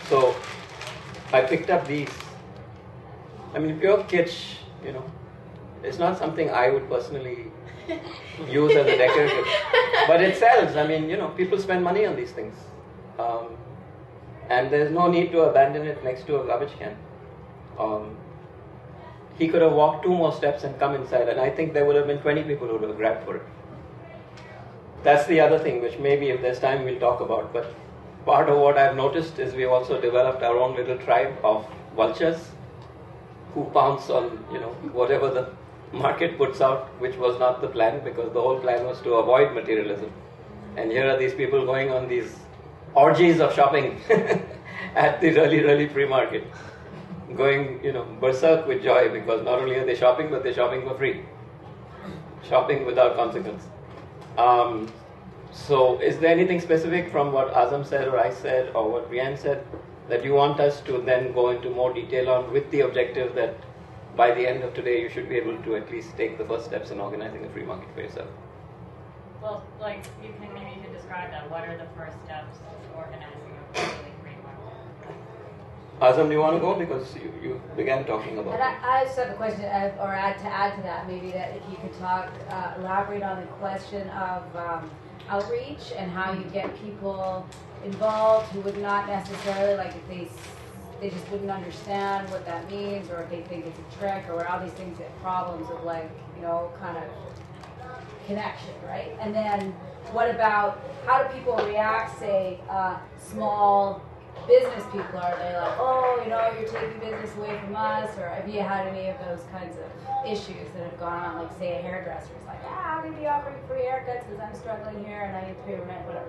So I picked up these. I mean, pure kitsch, you know, it's not something I would personally use as a decorative, but it sells. I mean, you know, people spend money on these things, um, and there's no need to abandon it next to a garbage can. Um, he could have walked two more steps and come inside, and I think there would have been twenty people who would have grabbed for it. That's the other thing, which maybe if there's time we'll talk about. But part of what I've noticed is we've also developed our own little tribe of vultures who pounce on, you know, whatever the market puts out, which was not the plan, because the whole plan was to avoid materialism. And here are these people going on these orgies of shopping at the really, really free market, going, you know, berserk with joy, because not only are they shopping, but they're shopping for free, shopping without consequence. Um, so, is there anything specific from what Azam said, or I said, or what Brianne said, that you want us to then go into more detail on, with the objective that by the end of today you should be able to at least take the first steps in organizing a free market for yourself? Well, like, you can maybe you could describe that. What are the first steps to organizing a really free market? Azam, do you want to go? Because you, you began talking about And it. I, I just have a question, uh, or add to add to that, maybe that if you could talk, uh, elaborate on the question of um, outreach and how you get people involved who would not necessarily, like if they they just wouldn't understand what that means, or if they think it's a trick, or all these things get problems of, like, you know, kind of connection, right? And then what about, how do people react, say, uh, small business people? Are they like, oh, you know, you're taking business away from us? Or have you had any of those kinds of issues that have gone on, like, say, a hairdresser is like, ah, I'm going to be offering free haircuts because I'm struggling here and I need to pay rent, whatever.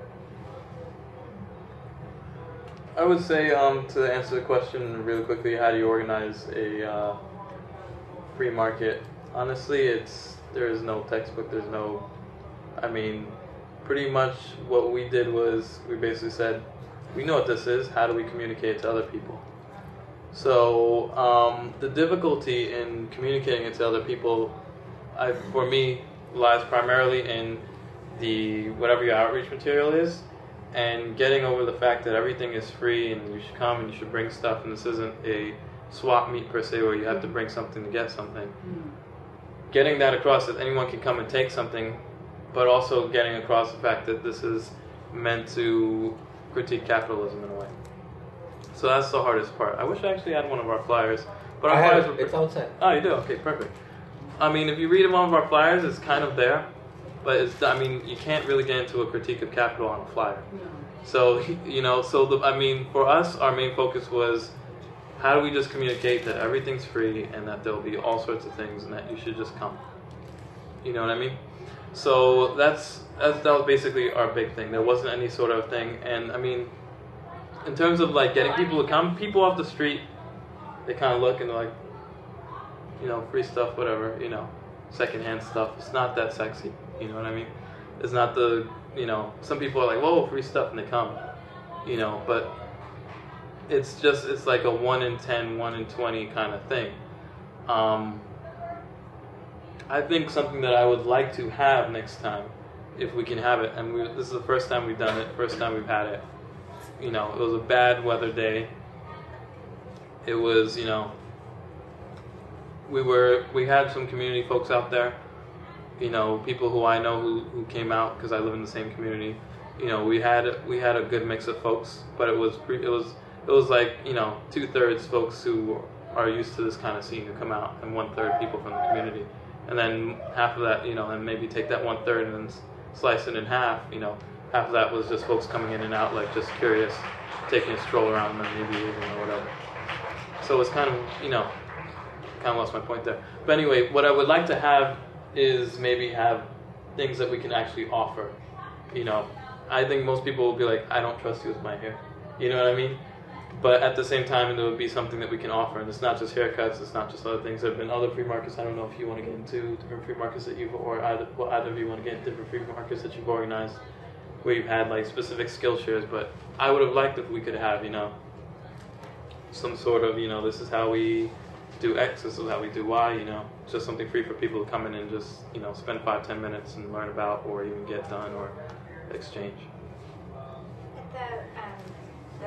I would say, um, to answer the question really quickly, how do you organize a uh, free market? Honestly, it's there is no textbook. There's no, I mean, pretty much what we did was we basically said, we know what this is. How do we communicate it to other people? So um, the difficulty in communicating it to other people, I, for me, lies primarily in the whatever your outreach material is, and getting over the fact that everything is free and you should come and you should bring stuff, and this isn't a swap meet per se where you have to bring something to get something. Mm. Getting that across that anyone can come and take something, but also getting across the fact that this is meant to critique capitalism in a way. So that's the hardest part. I wish I actually had one of our flyers. But our I flyers have it. were... It's outside. Oh, you do? Okay, perfect. I mean, if you read one of our flyers, it's kind of there. But it's, I mean, you can't really get into a critique of capital on a flyer. No. So, you know, so the, I mean, for us, our main focus was how do we just communicate that everything's free and that there'll be all sorts of things and that you should just come. You know what I mean? So that's, that's that was basically our big thing. There wasn't any sort of thing. And I mean, in terms of like getting people to come, people off the street, they kind of look and they're like, you know, free stuff, whatever, you know, secondhand stuff. It's not that sexy. You know what I mean? It's not the, you know, some people are like, whoa, free stuff, and they come, you know, but it's just, it's like a one in ten, one in twenty kind of thing. Um, I think something that I would like to have next time, if we can have it, and we, this is the first time we've done it, first time we've had it, you know, it was a bad weather day. It was, you know, we were, we had some community folks out there. You know, people who I know who, who came out because I live in the same community. You know, we had we had a good mix of folks, but it was it was it was like, you know, two thirds folks who are used to this kind of scene who come out, and one third people from the community, and then half of that, you know, and maybe take that one third and then slice it in half. You know, half of that was just folks coming in and out, like just curious, taking a stroll around and then maybe leaving or whatever. So it's kind of, you know, kind of lost my point there. But anyway, what I would like to have is maybe have things that we can actually offer. You know, I think most people will be like, I don't trust you with my hair. You know what I mean? But at the same time, there would be something that we can offer. And it's not just haircuts, it's not just other things. There have been other free markets. I don't know if you want to get into different free markets that you've, or either, well, either of you want to get into different free markets that you've organized, where you've had like specific skill shares. But I would have liked if we could have, you know, some sort of, you know, this is how we do X, this is how we do Y, you know, just something free for people to come in and just, you know, spend five, ten minutes and learn about, or even get done, or exchange. At the, um, the free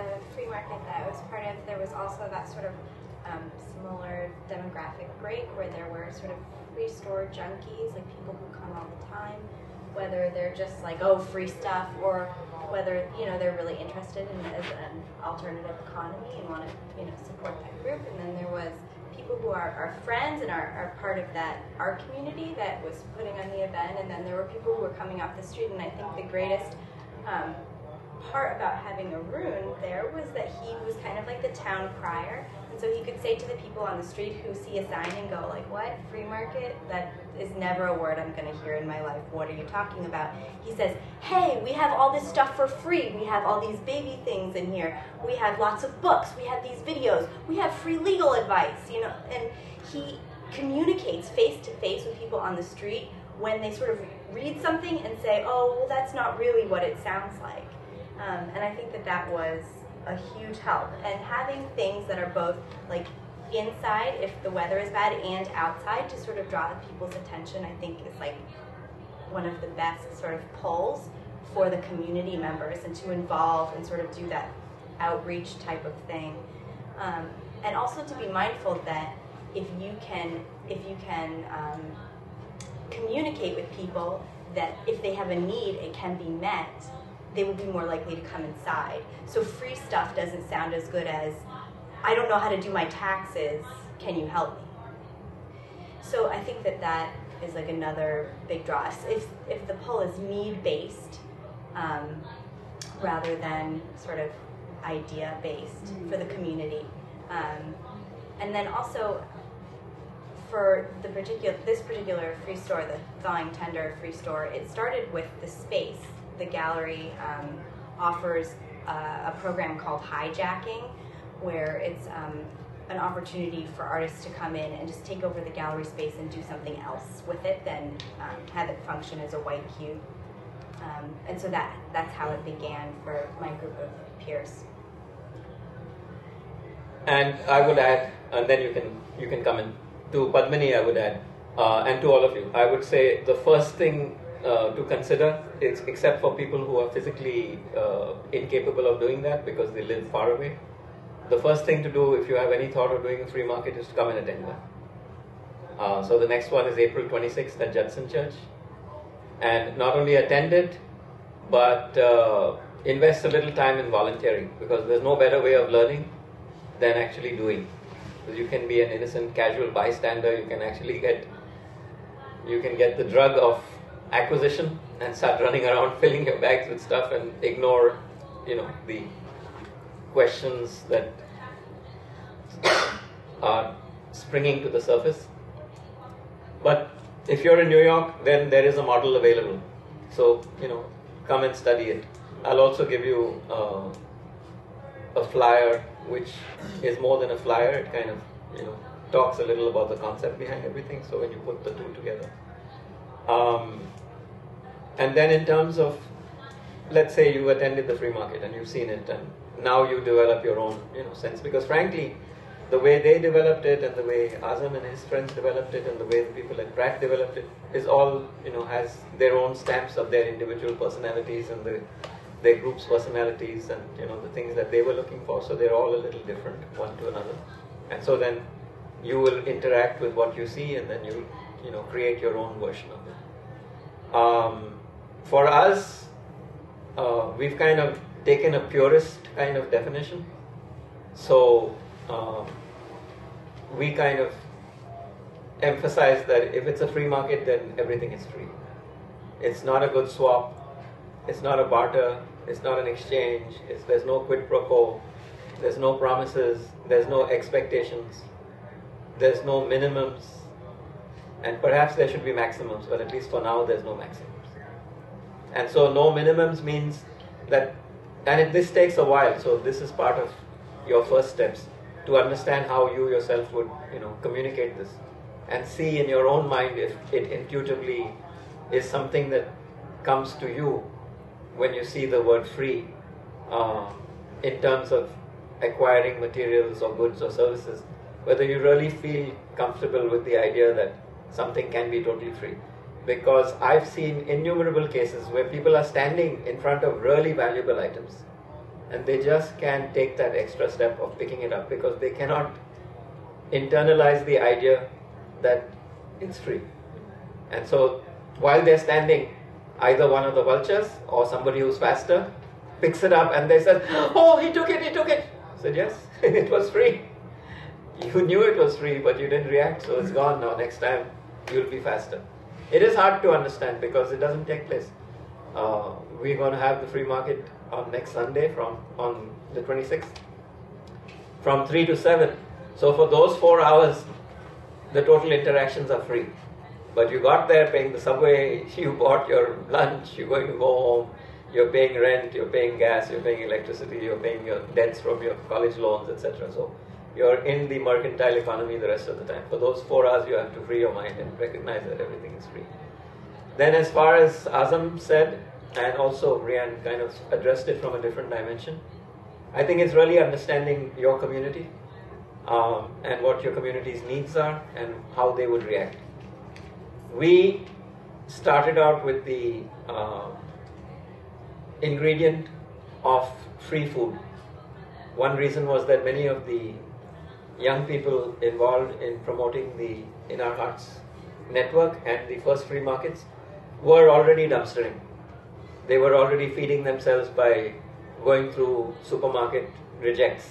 market that I was part of, there was also that sort of um, similar demographic break where there were sort of free store junkies, like people who come all the time, whether they're just like, oh, free stuff, or whether, you know, they're really interested in as an alternative economy and want to, you know, support that group. And then there was people who are our friends and are, are part of that art community that was putting on the event, and then there were people who were coming off the street. And I think the greatest um, part about having Arun there was that he was kind of like the town crier, and so he could say to the people on the street who see a sign and go like, what, free market? That is never a word I'm going to hear in my life. What are you talking about? He says, hey, we have all this stuff for free. We have all these baby things in here. We have lots of books. We have these videos. We have free legal advice, you know. And he communicates face to face with people on the street when they sort of read something and say, oh, well, that's not really what it sounds like. Um, and I think that that was a huge help. And having things that are both like inside if the weather is bad and outside to sort of draw people's attention, I think is like one of the best sort of pulls for the community members, and to involve and sort of do that outreach type of thing. Um, and also to be mindful that if you can, if you can um, communicate with people that if they have a need, it can be met, they will be more likely to come inside. So free stuff doesn't sound as good as, I don't know how to do my taxes, can you help me? So I think that that is like another big draw. If, if the pull is need-based um, rather than sort of idea-based mm-hmm. for the community. Um, and then also for the particular, this particular free store, the Thawing Tender free store, it started with the space. The gallery um, offers uh, a program called Hijacking, where it's um, an opportunity for artists to come in and just take over the gallery space and do something else with it than um, have it function as a white cube. Um, and so that that's how it began for my group of peers. And I would add, and then you can you can come in, to Padmini I would add, uh, and to all of you, I would say the first thing uh, to consider is, except for people who are physically uh, incapable of doing that because they live far away, the first thing to do if you have any thought of doing a free market is to come and attend one. Uh, so the next one is April twenty-sixth at Judson Church. And not only attend it, but uh, invest a little time in volunteering, because there's no better way of learning than actually doing. Because you can be an innocent casual bystander, you can actually get, you can get the drug of acquisition and start running around filling your bags with stuff and ignore, you know, the questions that are springing to the surface. But if you're in New York, then there is a model available. So, you know, come and study it. I'll also give you uh, a flyer, which is more than a flyer. It kind of, you know, talks a little about the concept behind everything. So when you put the two together. Um, and then in terms of, let's say you attended the free market and you've seen it, and now you develop your own, you know, sense. Because frankly, the way they developed it and the way Azam and his friends developed it and the way the people at Pratt developed it is all, you know, has their own stamps of their individual personalities and the, their group's personalities and, you know, the things that they were looking for. So they're all a little different one to another. And so then you will interact with what you see and then you, you know, create your own version of it. Um, for us, uh, we've kind of taken a purist kind of definition. So um, we kind of emphasize that if it's a free market, then everything is free. It's not a good swap. It's not a barter. It's not an exchange. It's, there's no quid pro quo. There's no promises. There's no expectations. There's no minimums. And perhaps there should be maximums, but at least for now, there's no maximums. And so no minimums means that, and it, this takes a while, so this is part of your first steps, to understand how you yourself would, you know, communicate this and see in your own mind if it intuitively is something that comes to you when you see the word free uh, in terms of acquiring materials or goods or services, whether you really feel comfortable with the idea that something can be totally free. Because I've seen innumerable cases where people are standing in front of really valuable items and they just can't take that extra step of picking it up because they cannot internalize the idea that it's free. And so while they're standing, either one of the vultures or somebody who's faster picks it up and they say, oh, he took it, he took it. I said, yes, it was free. You knew it was free, but you didn't react, so it's gone now. Next time, you'll be faster. It is hard to understand because it doesn't take place. Uh, we're going to have the free market on next Sunday from on the twenty-sixth from three to seven. So for those four hours, the total interactions are free. But you got there paying the subway, you bought your lunch, you're going to go home, you're paying rent, you're paying gas, you're paying electricity, you're paying your debts from your college loans, et cetera. So you're in the mercantile economy the rest of the time. For those four hours, you have to free your mind and recognize that everything is free. Then as far as Azam said, and also Rian kind of addressed it from a different dimension, I think it's really understanding your community um, and what your community's needs are and how they would react. We started out with the uh, ingredient of free food. One reason was that many of the young people involved in promoting the In Our Hearts network and the first free markets were already dumpstering. They were already feeding themselves by going through supermarket rejects.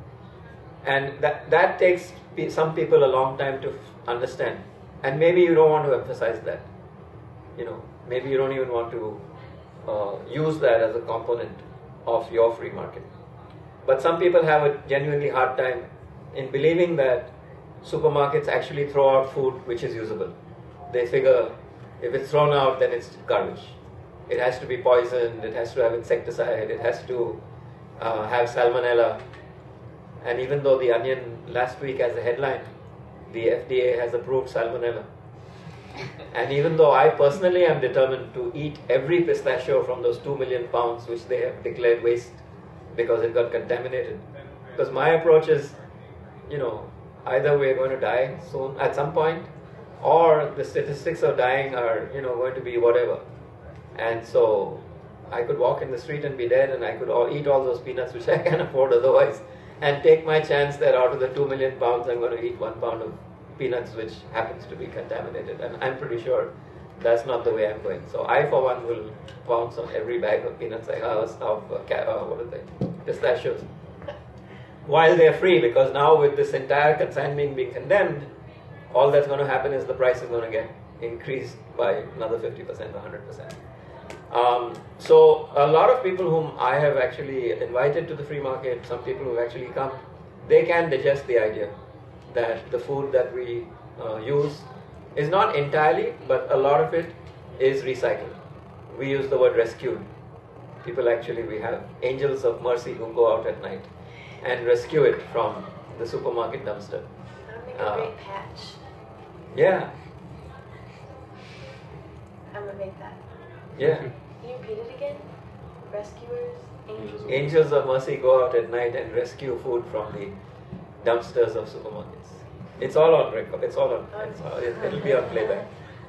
And that, that takes some people a long time to understand. And maybe you don't want to emphasize that. You know, maybe you don't even want to uh, use that as a component of your free market. But some people have a genuinely hard time in believing that supermarkets actually throw out food which is usable. They figure if it's thrown out, then it's garbage. It has to be poisoned, it has to have insecticide, it has to uh, have salmonella. And even though The Onion last week as a headline, the F D A has approved salmonella. And even though I personally am determined to eat every pistachio from those two million pounds which they have declared waste because it got contaminated. Because my approach is, you know, either we're going to die soon at some point, or the statistics of dying are, you know, going to be whatever. And so I could walk in the street and be dead, and I could all eat all those peanuts which I can't afford otherwise, and take my chance that out of the two million pounds I'm going to eat one pound of peanuts which happens to be contaminated. And I'm pretty sure that's not the way I'm going. So I, for one, will pounce on every bag of peanuts I have, of uh, uh, what are they, pistachios, while they're free, because now with this entire consignment being condemned, all that's going to happen is the price is going to get increased by another fifty percent or one hundred percent. Um, so a lot of people whom I have actually invited to the free market, some people who have actually come, they can digest the idea that the food that we uh, use is not entirely, but a lot of it is recycled. We use the word rescued. People actually, we have angels of mercy who go out at night and rescue it from the supermarket dumpster. That would make a Uh, great patch. Yeah, I'm gonna make that. yeah. Can you repeat it again? Rescuers, angels. Angels of mercy go out at night and rescue food from the dumpsters of supermarkets. It's all on record. It's all on. It's all, it, it'll be on playback.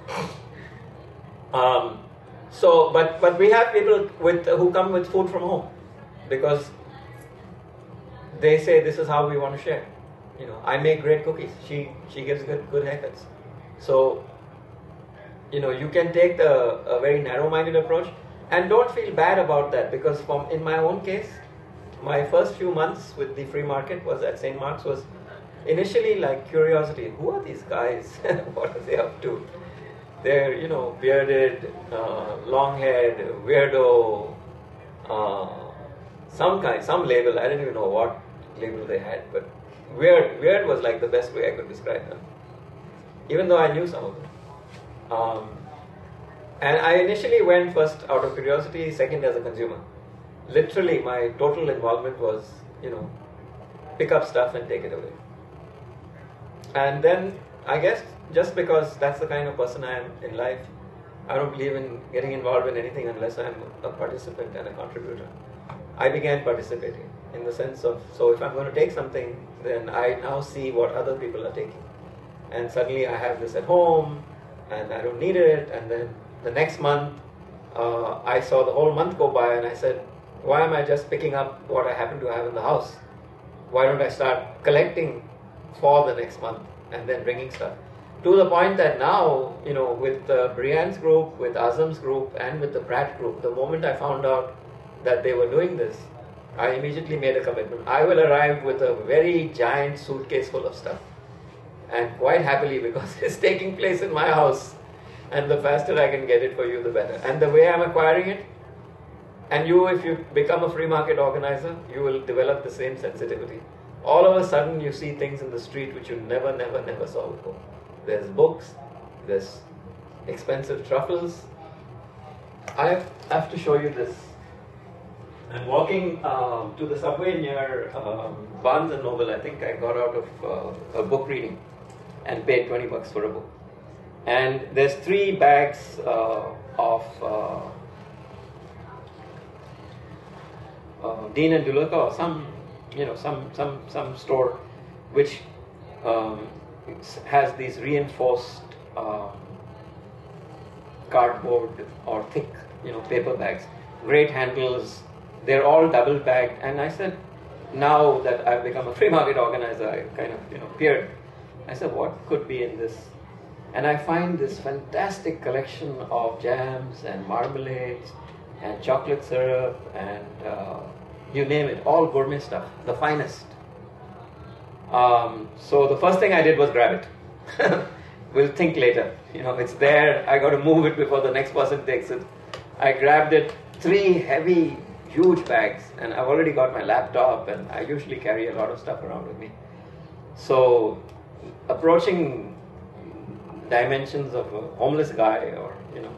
Um, so, but but we have people with who come with food from home because they say this is how we want to share. You know, I make great cookies. She she gives good good haircuts. So, you know, you can take the a very narrow-minded approach, and don't feel bad about that, because from in my own case, my first few months with the free market was at Saint Mark's was initially like curiosity. Who are these guys? What are they up to? They're, you know, bearded, uh, long-haired, weirdo, uh, some kind, some label. I didn't even know what label they had, but weird. Weird was like the best way I could describe them, even though I knew some of them. Um, and I initially went first out of curiosity, second as a consumer. Literally, my total involvement was, you know, pick up stuff and take it away. And then, I guess, just because that's the kind of person I am in life, I don't believe in getting involved in anything unless I'm a participant and a contributor. I began participating in the sense of, so if I'm going to take something, then I now see what other people are taking. And suddenly I have this at home, and I don't need it, and then the next month, uh, I saw the whole month go by, and I said, why am I just picking up what I happen to have in the house? Why don't I start collecting for the next month and then bringing stuff? To the point that now, you know, with uh, Brianne's group, with Azam's group, and with the Pratt group, the moment I found out that they were doing this, I immediately made a commitment. I will arrive with a very giant suitcase full of stuff. And quite happily, because it's taking place in my house. And the faster I can get it for you, the better. And the way I'm acquiring it, and you, if you become a free market organizer, you will develop the same sensitivity. All of a sudden, you see things in the street which you never, never, never saw before. There's books, there's expensive truffles. I have to show you this. I'm walking um, to the subway near um, Barnes and Noble. I think I got out of uh, a book reading and paid twenty bucks for a book. And there's three bags uh, of uh, uh, Dean and DeLuca, or some, you know, some some some store which um, has these reinforced uh, cardboard or thick, you know, paper bags. Great handles. They're all double bagged. And I said, now that I've become a free market organizer, I kind of, you know, peered. I said, what could be in this? And I find this fantastic collection of jams and marmalades and chocolate syrup and uh, you name it, all gourmet stuff, the finest. Um, so the first thing I did was grab it. We'll think later. You know, it's there. I got to move it before the next person takes it. I grabbed it. Three heavy, huge bags, and I've already got my laptop, and I usually carry a lot of stuff around with me. So, approaching dimensions of a homeless guy, or you know,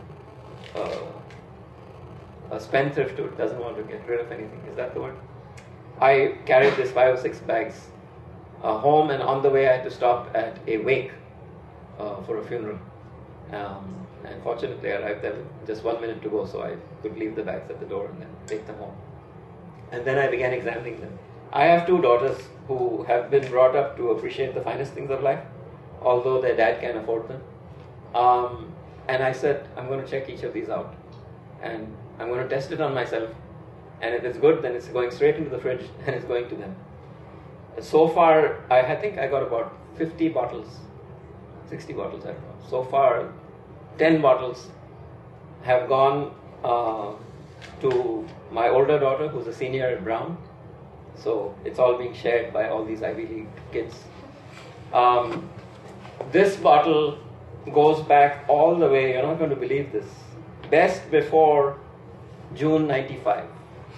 uh, a spendthrift who doesn't want to get rid of anything. Is that the word? I carried this five or six bags uh, home, and on the way I had to stop at a wake uh, for a funeral. Um, and fortunately I arrived there with just one minute to go, so I could leave the bags at the door and then take them home. And then I began examining them. I have two daughters who have been brought up to appreciate the finest things of life, although their dad can't afford them. Um, and I said, I'm going to check each of these out. And I'm going to test it on myself. And if it's good, then it's going straight into the fridge and it's going to them. So far, I, I think I got about fifty bottles, sixty bottles, I don't know. So far, ten bottles have gone uh, to my older daughter, who's a senior at Brown. So it's all being shared by all these Ivy League kids. Um, this bottle goes back all the way, you're not going to believe this, best before June ninety-five.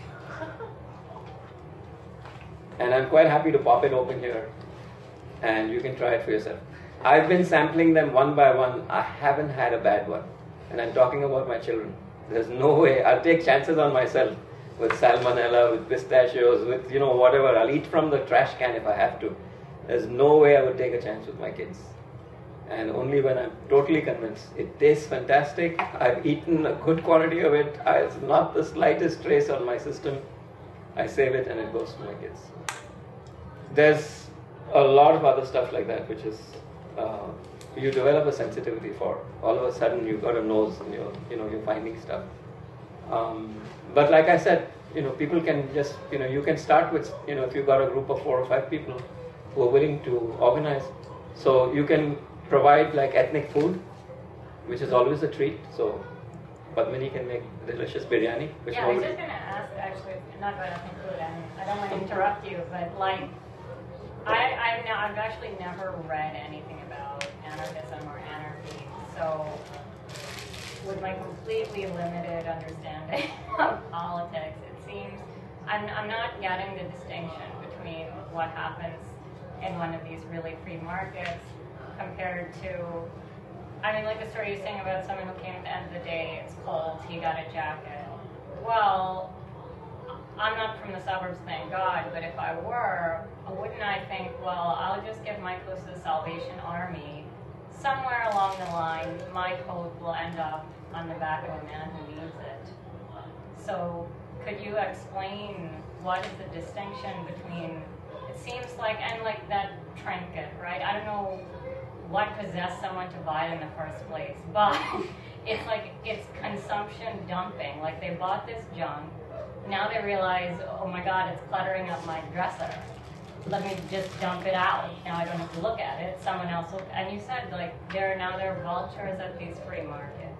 And I'm quite happy to pop it open here, and you can try it for yourself. I've been sampling them one by one. I haven't had a bad one. And I'm talking about my children. There's no way. I'll take chances on myself with salmonella, with pistachios, with, you know, whatever. I'll eat from the trash can if I have to. There's no way I would take a chance with my kids. And only when I'm totally convinced. It tastes fantastic. I've eaten a good quantity of it. I, it's not the slightest trace on my system. I save it and it goes to my kids. There's a lot of other stuff like that, which is uh, you develop a sensitivity for. All of a sudden, you've got a nose, and you're, you know, you're finding stuff. Um, but like I said, you know, people can just, you know, you can start with, you know, if you've got a group of four or five people who are willing to organize. So you can provide like ethnic food, which is always a treat. So Padmini can make delicious biryani. Which yeah, I was just going to ask, actually, not about ethnic food, and I don't want to interrupt you, but like, I, I've, now, I've actually never read anything about anarchism or anarchy, so with my completely limited understanding of politics, it seems I'm, I'm not getting the distinction between what happens in one of these really free markets compared to, I mean, like the story you're saying about someone who came at the end of the day, it's cold, he got a jacket. Well, I'm not from the suburbs, thank God, but if I were, wouldn't I think, well, I'll just give my clothes to the Salvation Army. Somewhere along the line, my coat will end up on the back of a man who needs it. So could you explain what is the distinction between, it seems like, and like that trinket, right? I don't know what possessed someone to buy it in the first place, but it's like, it's consumption dumping. Like they bought this junk, now they realize, oh my God, it's cluttering up my dresser. Let me just dump it out. Now I don't have to look at it. Someone else will, and you said like there are now there are vultures at these free markets.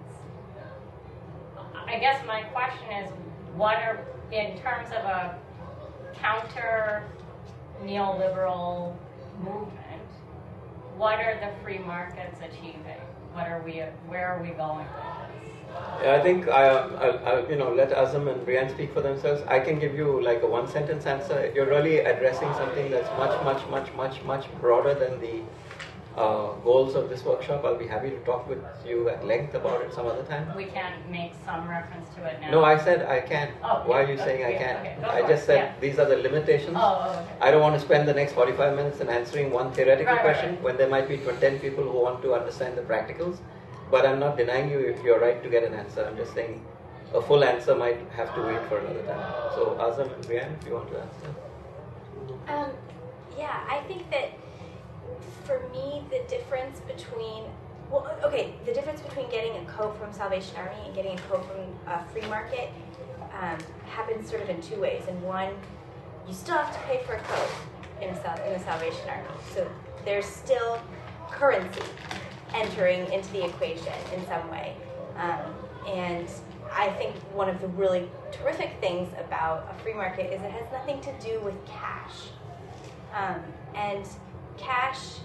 I guess my question is, what are, in terms of a counter neoliberal movement, what are the free markets achieving? What are we, where are we going with this? Yeah, I think I, I'll, I'll, you know, let Azam and Brianne speak for themselves. I can give you like a one-sentence answer. You're really addressing something that's much, much, much, much, much broader than the uh, goals of this workshop. I'll be happy to talk with you at length about it some other time. We can make some reference to it now. No, I said I can. Oh, Why yeah, are you saying okay, I can't? okay, go I for just it, said yeah. these are the limitations. Oh, oh, okay. I don't want to spend the next forty-five minutes in answering one theoretical Right, right, question right. when there might be ten people who want to understand the practicals. But I'm not denying you if you're right to get an answer. I'm just saying a full answer might have to wait for another time. So Azam and Brianne, if you want to answer. Um, yeah, I think that for me, the difference between, well, okay, the difference between getting a coat from Salvation Army and getting a coat from a free market um, happens sort of in two ways. And one, you still have to pay for a coat in, Sal- in the Salvation Army. So there's still currency entering into the equation in some way. Um, and I think one of the really terrific things about a free market is it has nothing to do with cash. Um, and cash,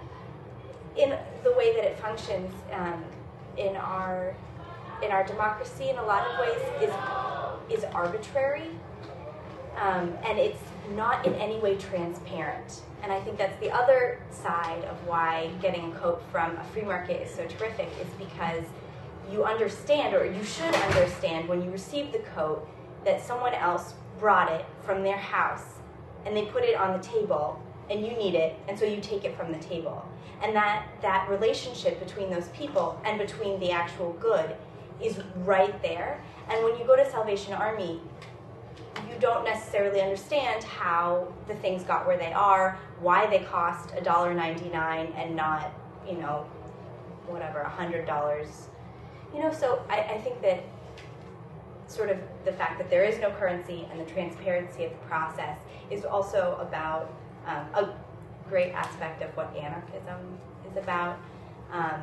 in the way that it functions um, in our in our democracy, in a lot of ways, is is arbitrary, um, and it's not in any way transparent. And I think that's the other side of why getting a coat from a free market is so terrific, is because you understand, or you should understand, when you receive the coat, that someone else brought it from their house, and they put it on the table, and you need it, and so you take it from the table. And that, that relationship between those people and between the actual good is right there. And when you go to Salvation Army, you don't necessarily understand how the things got where they are, why they cost one dollar ninety-nine and not, you know, whatever, one hundred dollars. You know, so I, I think that sort of the fact that there is no currency and the transparency of the process is also about um, a great aspect of what anarchism is about. Um,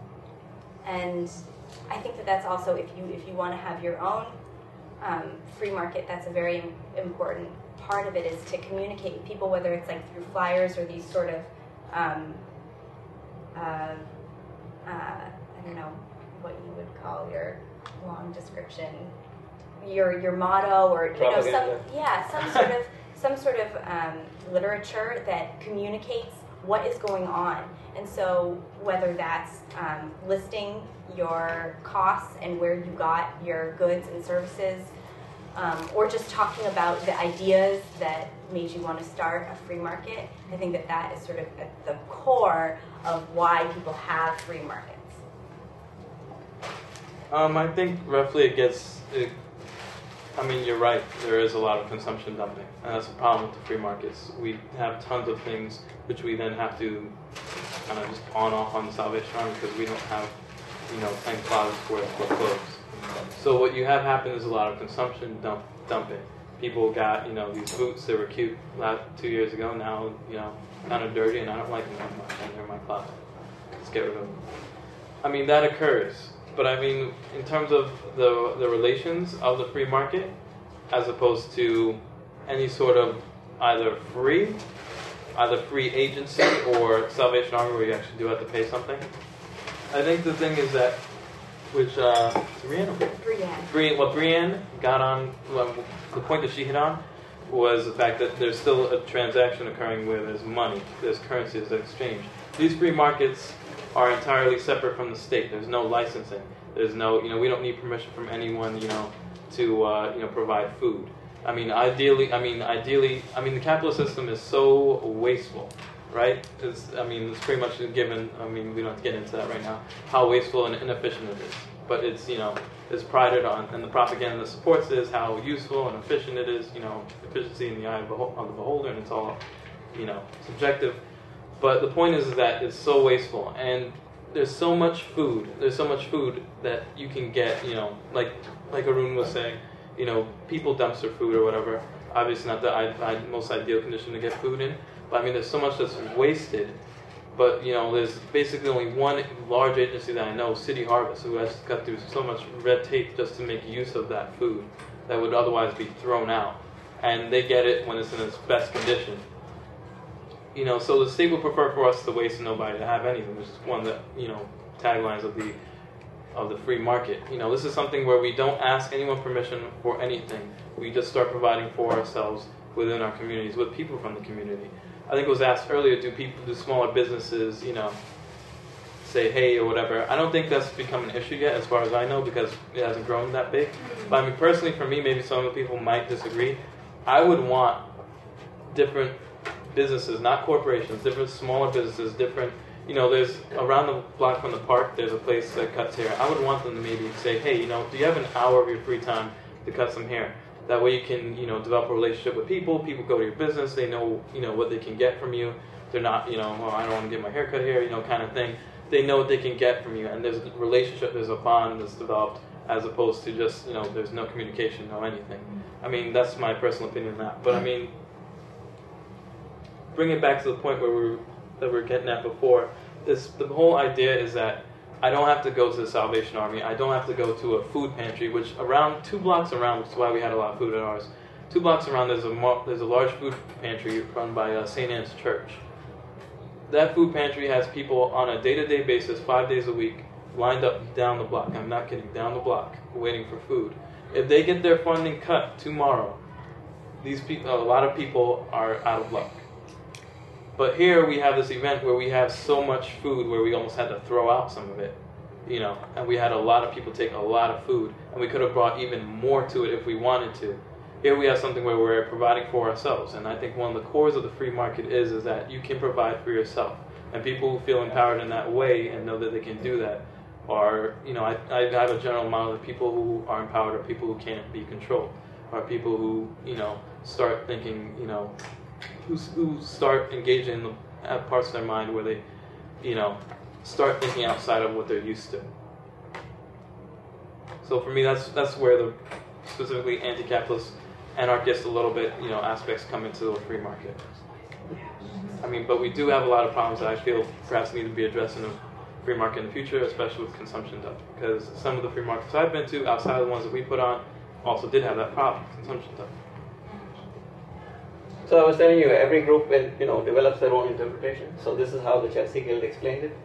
and I think that that's also, if you if you want to have your own um, free market, that's a very important part of it, is to communicate with people, whether it's like through flyers or these sort of, um, uh, uh, I don't know what you would call your long description, your your motto, or you know, some yeah, some sort of some sort of um, literature that communicates what is going on. And so whether that's um, listing your costs and where you got your goods and services, um, or just talking about the ideas that made you want to start a free market, I think that that is sort of at the core of why people have free markets. Um, I think roughly it gets, it, I mean, you're right, there is a lot of consumption dumping, and that's the problem with the free markets. We have tons of things which we then have to kind of just pawn off on the Salvation Army because we don't have, you know, ten closets worth of clothes. So what you have happen is a lot of consumption dump, dumping. People got, you know, these boots that were cute last two years ago, now, you know, kind of dirty, and I don't like them that much, and they're in my closet. Let's get rid of them. I mean, that occurs. But I mean, in terms of the the relations of the free market, as opposed to any sort of either free, either free agency or Salvation Army where you actually do have to pay something, I think the thing is that, which uh, Brianne, Brianne. Brianne, what Brianne got on, well, the point that she hit on was the fact that there's still a transaction occurring where there's money, there's currency, there's exchange. These free markets are entirely separate from the state. There's no licensing. There's no, you know, we don't need permission from anyone, you know, to, uh, you know, provide food. I mean, ideally, I mean, ideally, I mean, the capitalist system is so wasteful, right? It's, I mean, it's pretty much given, I mean, we don't have to get into that right now, how wasteful and inefficient it is. But it's, you know, it's prided on, and the propaganda that supports it is how useful and efficient it is, you know, efficiency in the eye of the beholder, and it's all, you know, subjective. But the point is, is that it's so wasteful, and there's so much food, there's so much food that you can get, you know, like like Arun was saying, you know, people dumpster food or whatever. Obviously not the I, I, most ideal condition to get food in, but I mean, there's so much that's wasted. But, you know, there's basically only one large agency that I know, City Harvest, who has got through so much red tape just to make use of that food that would otherwise be thrown out. And they get it when it's in its best condition. You know, so the state would prefer for us to waste and nobody to have anything, which is one of the, you know, taglines of the of the free market. You know, this is something where we don't ask anyone permission for anything. We just start providing for ourselves within our communities, with people from the community. I think it was asked earlier, do people, do smaller businesses, you know, say hey or whatever. I don't think that's become an issue yet, as far as I know, because it hasn't grown that big. But I mean, personally, for me, maybe some of the people might disagree. I would want different businesses, not corporations, different smaller businesses, different, you know, there's around the block from the park, there's a place that cuts hair. I would want them to maybe say, hey, you know, do you have an hour of your free time to cut some hair? That way you can, you know, develop a relationship with people. People go to your business. They know, you know, what they can get from you. They're not, you know, oh, I don't want to get my hair cut here, you know, kind of thing. They know what they can get from you. And there's a relationship, there's a bond that's developed, as opposed to just, you know, there's no communication, no anything. I mean, that's my personal opinion on that. But I mean, bring it back to the point where we were, that we were getting at before. This, the whole idea is that I don't have to go to the Salvation Army. I don't have to go to a food pantry, which around two blocks around, which is why we had a lot of food at ours. Two blocks around, there's a there's a large food pantry run by uh, Saint Anne's Church. That food pantry has people on a day-to-day basis, five days a week, lined up down the block. I'm not kidding, down the block, waiting for food. If they get their funding cut tomorrow, these people, a lot of people are out of luck. But here we have this event where we have so much food where we almost had to throw out some of it, you know, and we had a lot of people take a lot of food, and we could have brought even more to it if we wanted to. Here we have something where we're providing for ourselves, and I think one of the cores of the free market is, is that you can provide for yourself. And people who feel empowered in that way and know that they can do that are, you know, I, I have a general model of people who are empowered are people who can't be controlled, are people who, you know, start thinking, you know, who, who start engaging in the have parts of their mind where they, you know, start thinking outside of what they're used to. So for me, that's that's where the specifically anti-capitalist, anarchist, a little bit, you know, aspects come into the free market. I mean, but we do have a lot of problems that I feel perhaps need to be addressed in the free market in the future, especially with consumption stuff. Because some of the free markets I've been to, outside of the ones that we put on, also did have that problem, consumption stuff. So I was telling you, every group, you know, develops their own interpretation. So this is how the Chelsea Guild explained it.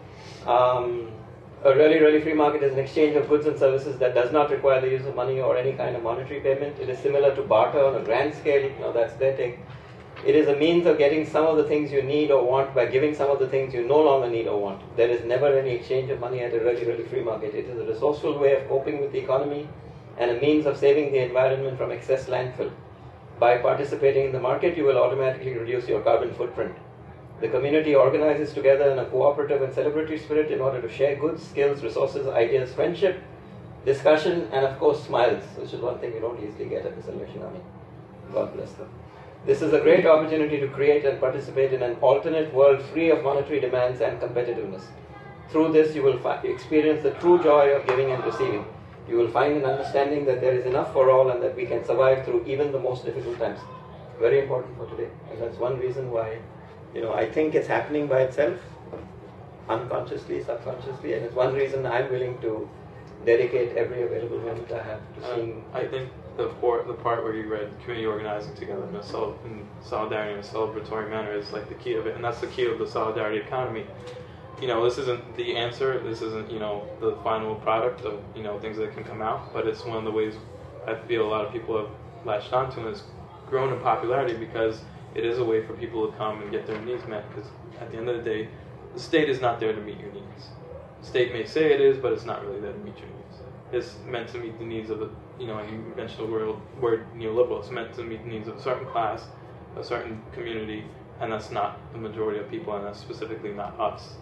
Um, a really, really free market is an exchange of goods and services that does not require the use of money or any kind of monetary payment. It is similar to barter on a grand scale. You know, that's their take. It is a means of getting some of the things you need or want by giving some of the things you no longer need or want. There is never any exchange of money at a really, really free market. It is a resourceful way of coping with the economy and a means of saving the environment from excess landfill. By participating in the market, you will automatically reduce your carbon footprint. The community organizes together in a cooperative and celebratory spirit in order to share goods, skills, resources, ideas, friendship, discussion, and of course smiles, which is one thing you don't easily get at the Salvation Army. God bless them. This is a great opportunity to create and participate in an alternate world free of monetary demands and competitiveness. Through this, you will fi- experience the true joy of giving and receiving. You will find an understanding that there is enough for all and that we can survive through even the most difficult times. Very important for today. And that's one reason why, you know, I think it's happening by itself, unconsciously, subconsciously, and it's one reason I'm willing to dedicate every available moment I have to seeing. Uh, I think the part, the part where you read community organizing together in, a sol- in solidarity in a celebratory manner is like the key of it, and that's the key of the solidarity economy. You know, this isn't the answer, this isn't, you know, the final product of, you know, things that can come out, but it's one of the ways I feel a lot of people have latched onto, and it's grown in popularity because it is a way for people to come and get their needs met, because at the end of the day, the state is not there to meet your needs. The state may say it is, but it's not really there to meet your needs. It's meant to meet the needs of the, you know, and you mentioned the word, word neoliberal, it's meant to meet the needs of a certain class, a certain community, and that's not the majority of people, and that's specifically not us.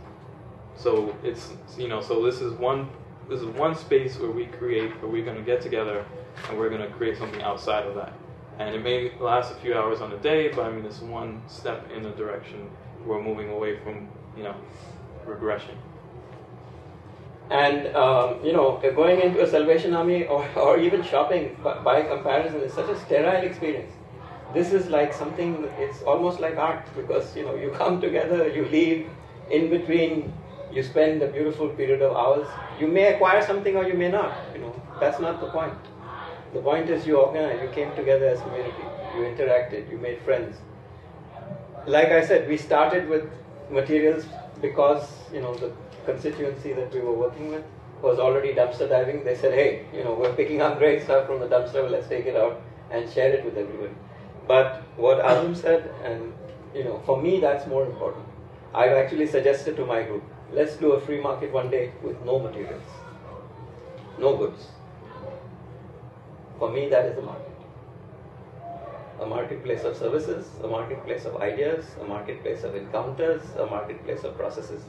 So it's, you know, so this is one, this is one space where we create, where we're going to get together, and we're going to create something outside of that. And it may last a few hours on a day, but I mean, it's one step in the direction we're moving away from, you know, regression. And um, you know, going into a Salvation Army or, or even shopping by, by comparison is such a sterile experience. This is like something, it's almost like art, because you know, you come together, you leave, in between you spend a beautiful period of hours. You may acquire something or you may not, you know, that's not the point. The point is you organized, you came together as a community, you interacted, you made friends. Like I said, we started with materials because, you know, the constituency that we were working with was already dumpster diving. They said, hey, you know, we're picking up great stuff from the dumpster, let's take it out and share it with everyone. But what Azim said, and you know, for me that's more important. I've actually suggested to my group, let's do a free market one day with no materials, no goods. For me that is a market. A marketplace of services, a marketplace of ideas, a marketplace of encounters, a marketplace of processes.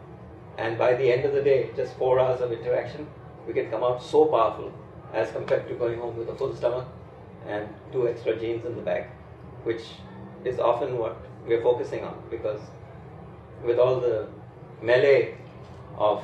And by the end of the day, just four hours of interaction, we can come out so powerful as compared to going home with a full stomach and two extra jeans in the bag, which is often what we're focusing on, because with all the melee of,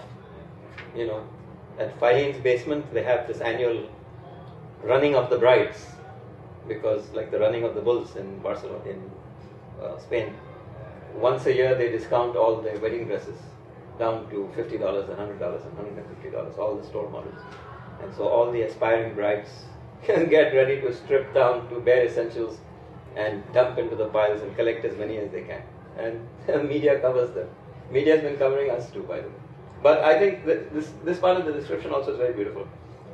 you know, at Fahim's basement they have this annual running of the brides, because like the running of the bulls in Barcelona, in uh, Spain, once a year they discount all their wedding dresses down to fifty dollars, one hundred dollars, and one hundred fifty dollars, all the store models. And so all the aspiring brides can get ready to strip down to bare essentials and dump into the piles and collect as many as they can. And the media covers them. Media has been covering us too, by the way. But I think that this, this part of the description also is very beautiful.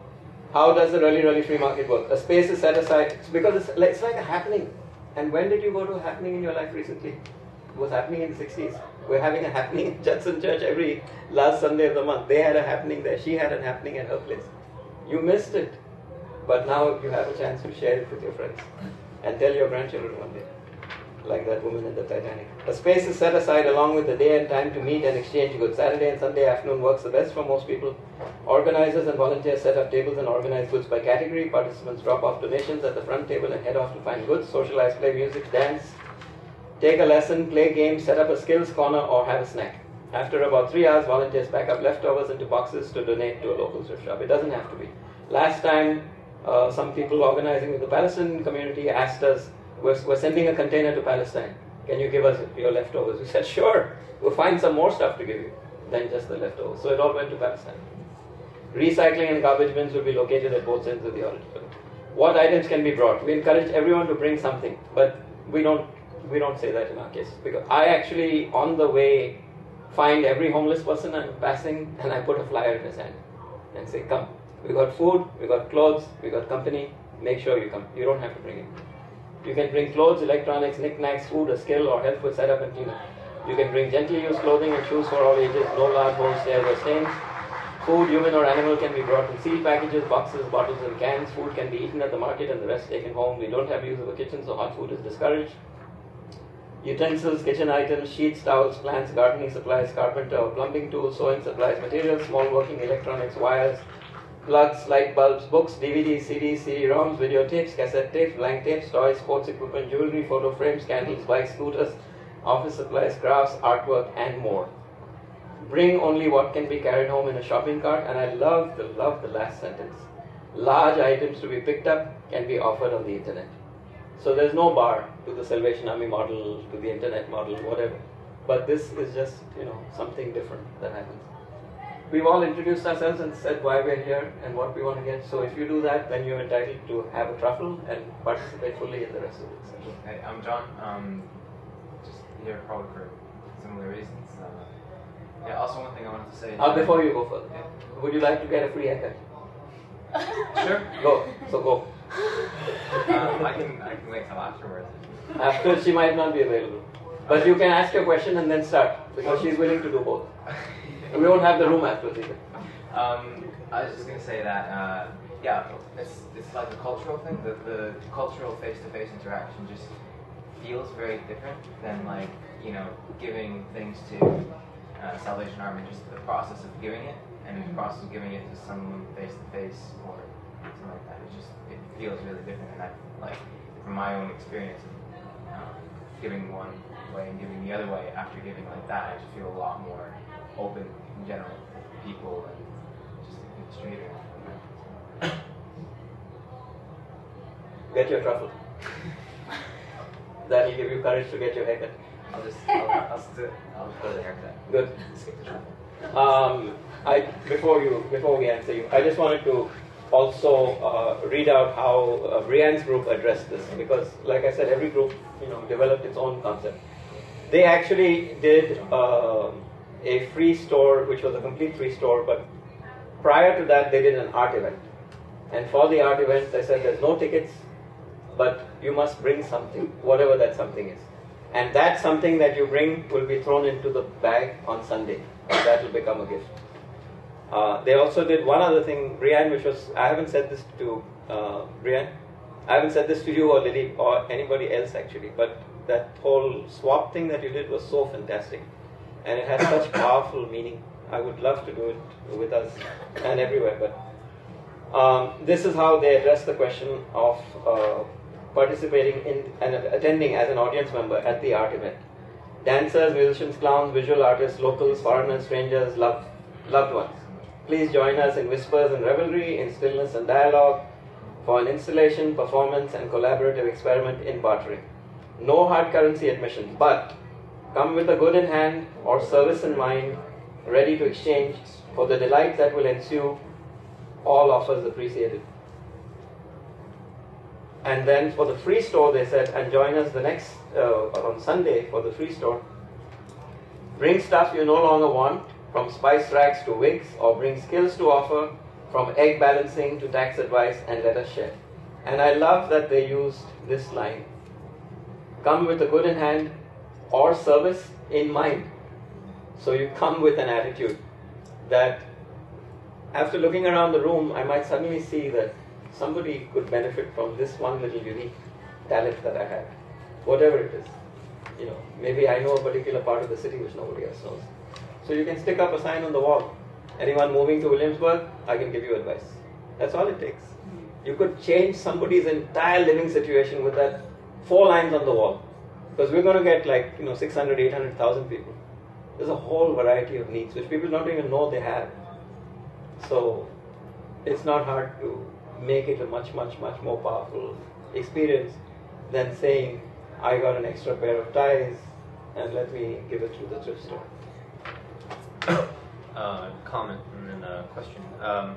How does the really, really free market work? A space is set aside, it's because it's like, it's like a happening. And when did you go to a happening in your life recently? It was happening in the sixties. We're having a happening in Judson Church every last Sunday of the month. They had a happening there. She had a happening at her place. You missed it. But now you have a chance to share it with your friends and tell your grandchildren one day, like that woman in the Titanic. A space is set aside along with the day and time to meet and exchange goods. Saturday and Sunday afternoon works the best for most people. Organizers and volunteers set up tables and organize goods by category. Participants drop off donations at the front table and head off to find goods, socialize, play music, dance, take a lesson, play games, set up a skills corner, or have a snack. After about three hours, volunteers pack up leftovers into boxes to donate to a local thrift shop. It doesn't have to be. Last time, uh, some people organizing with the Palestinian community asked us, we're, we're sending a container to Palestine. Can you give us your leftovers? We said, sure. We'll find some more stuff to give you than just the leftovers. So it all went to Palestine. Recycling and garbage bins will be located at both ends of the auditorium. What items can be brought? We encourage everyone to bring something, but we don't we don't say that in our case, because I actually on the way find every homeless person I'm passing and I put a flyer in his hand and say, come, we got food, we got clothes, we got company, make sure you come. You don't have to bring it. You can bring clothes, electronics, knickknacks, food, a skill, or help with setup and cleanup. You can bring gently used clothing and shoes for all ages, no large holes, tears, or stains. Food, human or animal, can be brought in sealed packages, boxes, bottles, and cans. Food can be eaten at the market and the rest taken home. We don't have use of a kitchen, so hot food is discouraged. Utensils, kitchen items, sheets, towels, plants, gardening supplies, carpenter or plumbing tools, sewing supplies, materials, small working electronics, wires, plugs, light bulbs, books, D V Ds, C Ds, C D ROMs, videotapes, cassette tapes, blank tapes, toys, sports equipment, jewelry, photo frames, candles, bikes, scooters, office supplies, crafts, artwork, and more. Bring only what can be carried home in a shopping cart, and I love the, love the last sentence. Large items to be picked up can be offered on the internet. So there's no bar to the Salvation Army model, to the internet model, whatever. But this is just, you know, something different that happens. We've all introduced ourselves and said why we're here and what we want to get. So if you do that, then you're entitled to have a truffle and participate fully in the rest of it. Hey, I'm John. Um, just here probably for similar reasons. Uh, yeah. Also, one thing I wanted to say. Uh, before you go further, yeah. Would you like to get a free haircut? Sure. Go. So go. um, I can I can wait till afterwards. After she might not be available, but you can ask your question and then start because she's willing to do both. And we won't have the room afterwards either. Um, I was just gonna say that uh, yeah, it's it's like a cultural thing. The the cultural face-to-face interaction just feels very different than like you know giving things to uh, Salvation Army. Just the process of giving it and the process of giving it to someone face-to-face or something like that. It just it feels really different. And I like from my own experience of uh, giving one way and giving the other way after giving like that, I just feel a lot more open in general to people and stranger. Get your truffle. That'll give you courage to get your haircut. I'll just, I'll, I'll, st- I'll go to the haircut. Good. Skip the truffle. Um, I before you before we answer you, I just wanted to also uh, read out how uh, Brianne's group addressed this, because, like I said, every group you know developed its own concept. They actually did uh, a free store, which was a complete free store, but prior to that, they did an art event. And for the art event, they said there's no tickets, but you must bring something, whatever that something is. And that something that you bring will be thrown into the bag on Sunday. That will become a gift. Uh, they also did one other thing, Brianne, which was, I haven't said this to uh, Brianne, I haven't said this to you or Lily or anybody else actually, but that whole swap thing that you did was so fantastic. And it has such powerful meaning. I would love to do it with us and everywhere, but um, this is how they address the question of uh, participating in and attending as an audience member at the art event. Dancers, musicians, clowns, visual artists, locals, foreigners, strangers, loved, loved ones. Please join us in whispers and revelry, in stillness and dialogue, for an installation, performance, and collaborative experiment in bartering. No hard currency admission, but come with a good in hand or service in mind, ready to exchange for the delight that will ensue. All offers appreciated. And then for the free store, they said, and join us the next uh, on Sunday for the free store. Bring stuff you no longer want, from spice racks to wigs, or bring skills to offer, from egg balancing to tax advice, and let us share. And I love that they used this line: come with a good in hand or service in mind. So you come with an attitude that, after looking around the room, I might suddenly see that somebody could benefit from this one little unique talent that I have, whatever it is. You know, maybe I know a particular part of the city which nobody else knows. So you can stick up a sign on the wall. Anyone moving to Williamsburg, I can give you advice. That's all it takes. You could change somebody's entire living situation with that four lines on the wall. Because we're going to get like, you know, six hundred, eight hundred thousand people. There's a whole variety of needs which people don't even know they have. So it's not hard to make it a much, much, much more powerful experience than saying, I got an extra pair of ties and let me give it to the thrift store. Uh, comment and then a question. Um,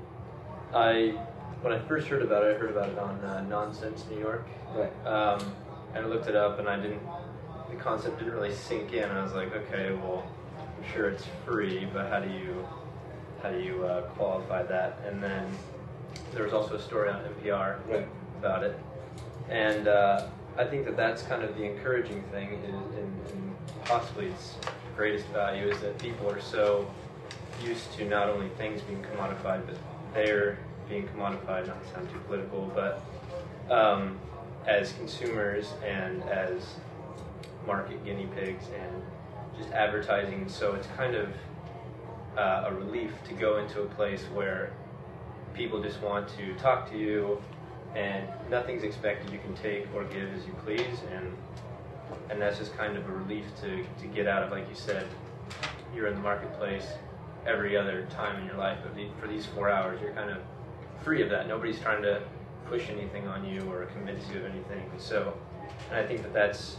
I, when I first heard about it, I heard about it on uh, Nonsense New York. Right. Um, and I looked it up, and I didn't. The concept didn't really sink in. I was like, okay, well, I'm sure it's free, but how do you, how do you uh, qualify that? And then there was also a story on N P R right. about it, and uh, I think that that's kind of the encouraging thing, is, and, and possibly its greatest value, is that people are so used to not only things being commodified, but they're being commodified, not to sound too political, but um, as consumers and as market guinea pigs and just advertising. So it's kind of uh, a relief to go into a place where people just want to talk to you and nothing's expected. You can take or give as you please, and and that's just kind of a relief to, to get out of. Like you said, you're in the marketplace every other time in your life, but for these four hours you're kind of free of that. Nobody's trying to push anything on you or convince you of anything. So, and I think that that's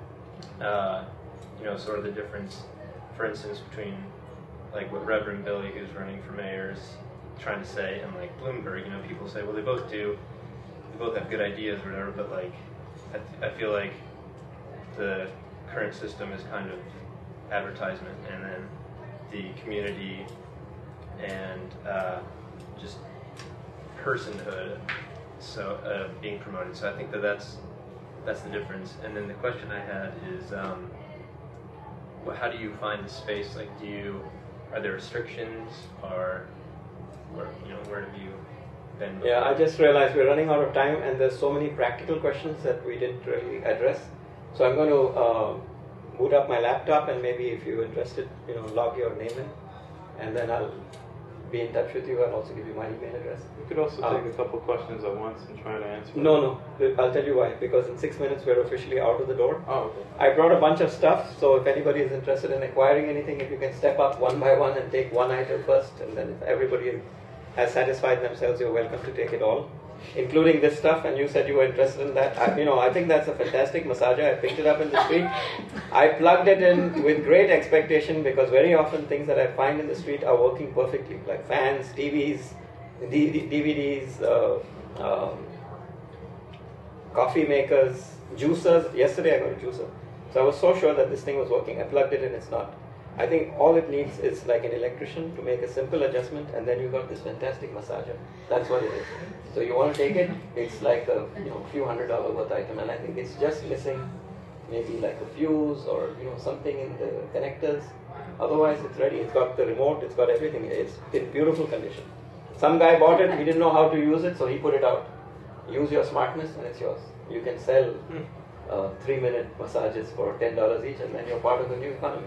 uh, you know, sort of the difference, for instance, between like what Reverend Billy, who's running for mayor, is trying to say, and like Bloomberg. You know, people say, well, they both do, they both have good ideas or whatever, but like I, th- I feel like the current system is kind of advertisement, and then the community and uh, just personhood, so uh, being promoted. So I think that that's that's the difference. And then the question I had is, um, well, how do you find the space? Like, do you, are there restrictions, or where, you know, where have you been before? Yeah, I just realized we're running out of time, and there's so many practical questions that we didn't really address. So I'm going to uh, boot up my laptop, and maybe if you're interested, you know, log your name in, and then I'll be in touch with you and also give you my email address. You could also um, take a couple questions at once and try to answer them. No, no. I'll tell you why. Because in six minutes we're officially out of the door. Oh, okay. I brought a bunch of stuff, so if anybody is interested in acquiring anything, if you can step up one by one and take one item first, and then if everybody has satisfied themselves, you're welcome to take it all, including this stuff. And you said you were interested in that. I, you know, I think that's a fantastic massager. I picked it up in the street. I plugged it in with great expectation because very often things that I find in the street are working perfectly, like fans, T Vs, D V Ds, uh, um, coffee makers, juicers. Yesterday I got a juicer. So I was so sure that this thing was working. I plugged it in, it's not. I think all it needs is like an electrician to make a simple adjustment, and then you got this fantastic massager. That's what it is. So you want to take it, it's like a you know few hundred dollar worth item, and I think it's just missing maybe like a fuse or you know something in the connectors. Otherwise it's ready. It's got the remote, it's got everything. It's in beautiful condition. Some guy bought it, he didn't know how to use it, so he put it out. Use your smartness and it's yours. You can sell uh, three minute massages for ten dollars each, and then you're part of the new economy.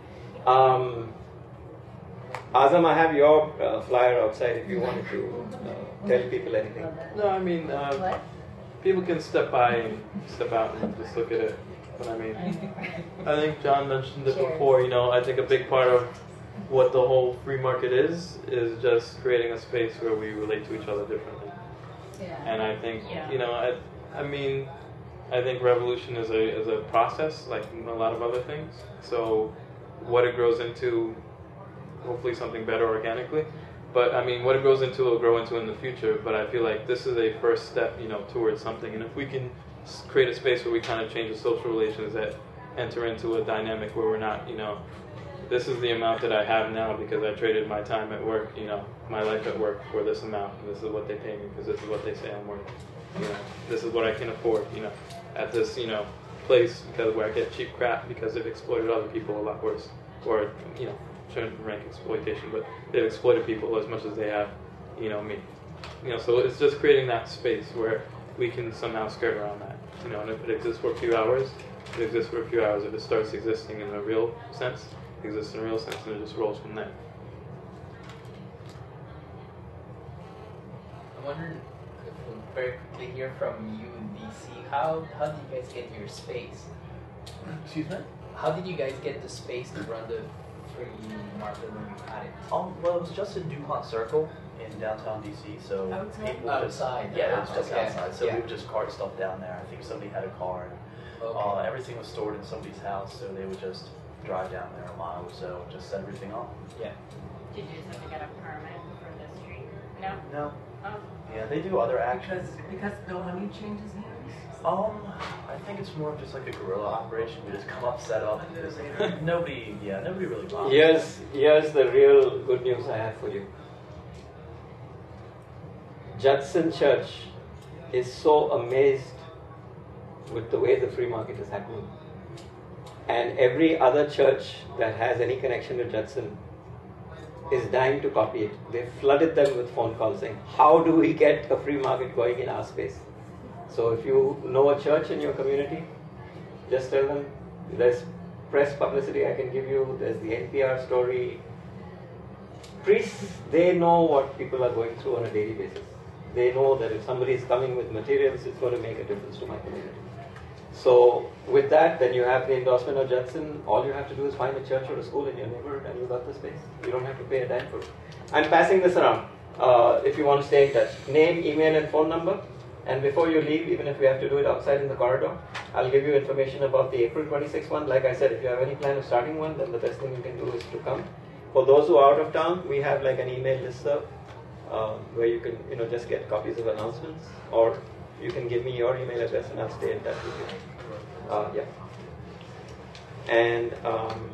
Um, Azam, I have your uh, flyer outside if you wanted to uh, tell people anything. No, I mean, uh, people can step by and step out and just look at it. But I mean, I think John mentioned it before, you know, I think a big part of what the whole free market is, is just creating a space where we relate to each other differently. Yeah. And I think, Yeah. you know, I, I mean, I think revolution is a, is a process, like a lot of other things. So what it grows into, hopefully something better organically. But I mean, what it grows into will grow into in the future. But I feel like this is a first step, you know, towards something. And if we can create a space where we kind of change the social relations that enter into a dynamic where we're not, you know, this is the amount that I have now because I traded my time at work, you know, my life at work for this amount. And this is what they pay me because this is what they say I'm worth. You know, this is what I can afford, you know, at this, you know, place because where I get cheap crap because they've exploited other people a lot worse, or you know, shouldn't rank exploitation, but they've exploited people as much as they have, you know, me. You know, so it's just creating that space where we can somehow skirt around that. You know, and if it exists for a few hours, it exists for a few hours. If it starts existing in a real sense, it exists in a real sense, and it just rolls from there. I'm wondering, very quickly here from U D C, how how did you guys get your space? Excuse me? How did you guys get the space to run the free market when you had it? Um, well, it was just in DuPont Circle in downtown D C, so Outside? people Outside, Just, yeah, it was just okay. outside. So Yeah. we would just cart stuff down there. I think somebody had a car, and Okay. uh, everything was stored in somebody's house, so they would just drive down there a mile or so, just set everything up. Yeah. Did you just have to get a permit for the street? No? No. Oh. Yeah, they do other actions. Because Bill Honey changes hands? Um, I think it's more of just like a guerrilla operation. We just come up, set up, because nobody, yeah, nobody really bothers. Here's, here's the real good news I have for you. Judson Church is so amazed with the way the free market is happening. And every other church that has any connection to Judson is dying to copy it. They flooded them with phone calls saying, how do we get a free market going in our space? So if you know a church in your community, just tell them there's press publicity I can give you, there's the N P R story. Priests, they know what people are going through on a daily basis. They know that if somebody is coming with materials, it's going to make a difference to my community. So with that, then you have the endorsement of Judson. All you have to do is find a church or a school in your neighborhood and you got the space. You don't have to pay a dime for it. I'm passing this around uh, if you want to stay in touch. Name, email and phone number. And before you leave, even if we have to do it outside in the corridor, I'll give you information about the April twenty-sixth one. Like I said, if you have any plan of starting one, then the best thing you can do is to come. For those who are out of town, we have like an email listserv uh, where you can you know, just get copies of announcements, or you can give me your email address and I'll stay in touch with you. Uh, yeah. And, um,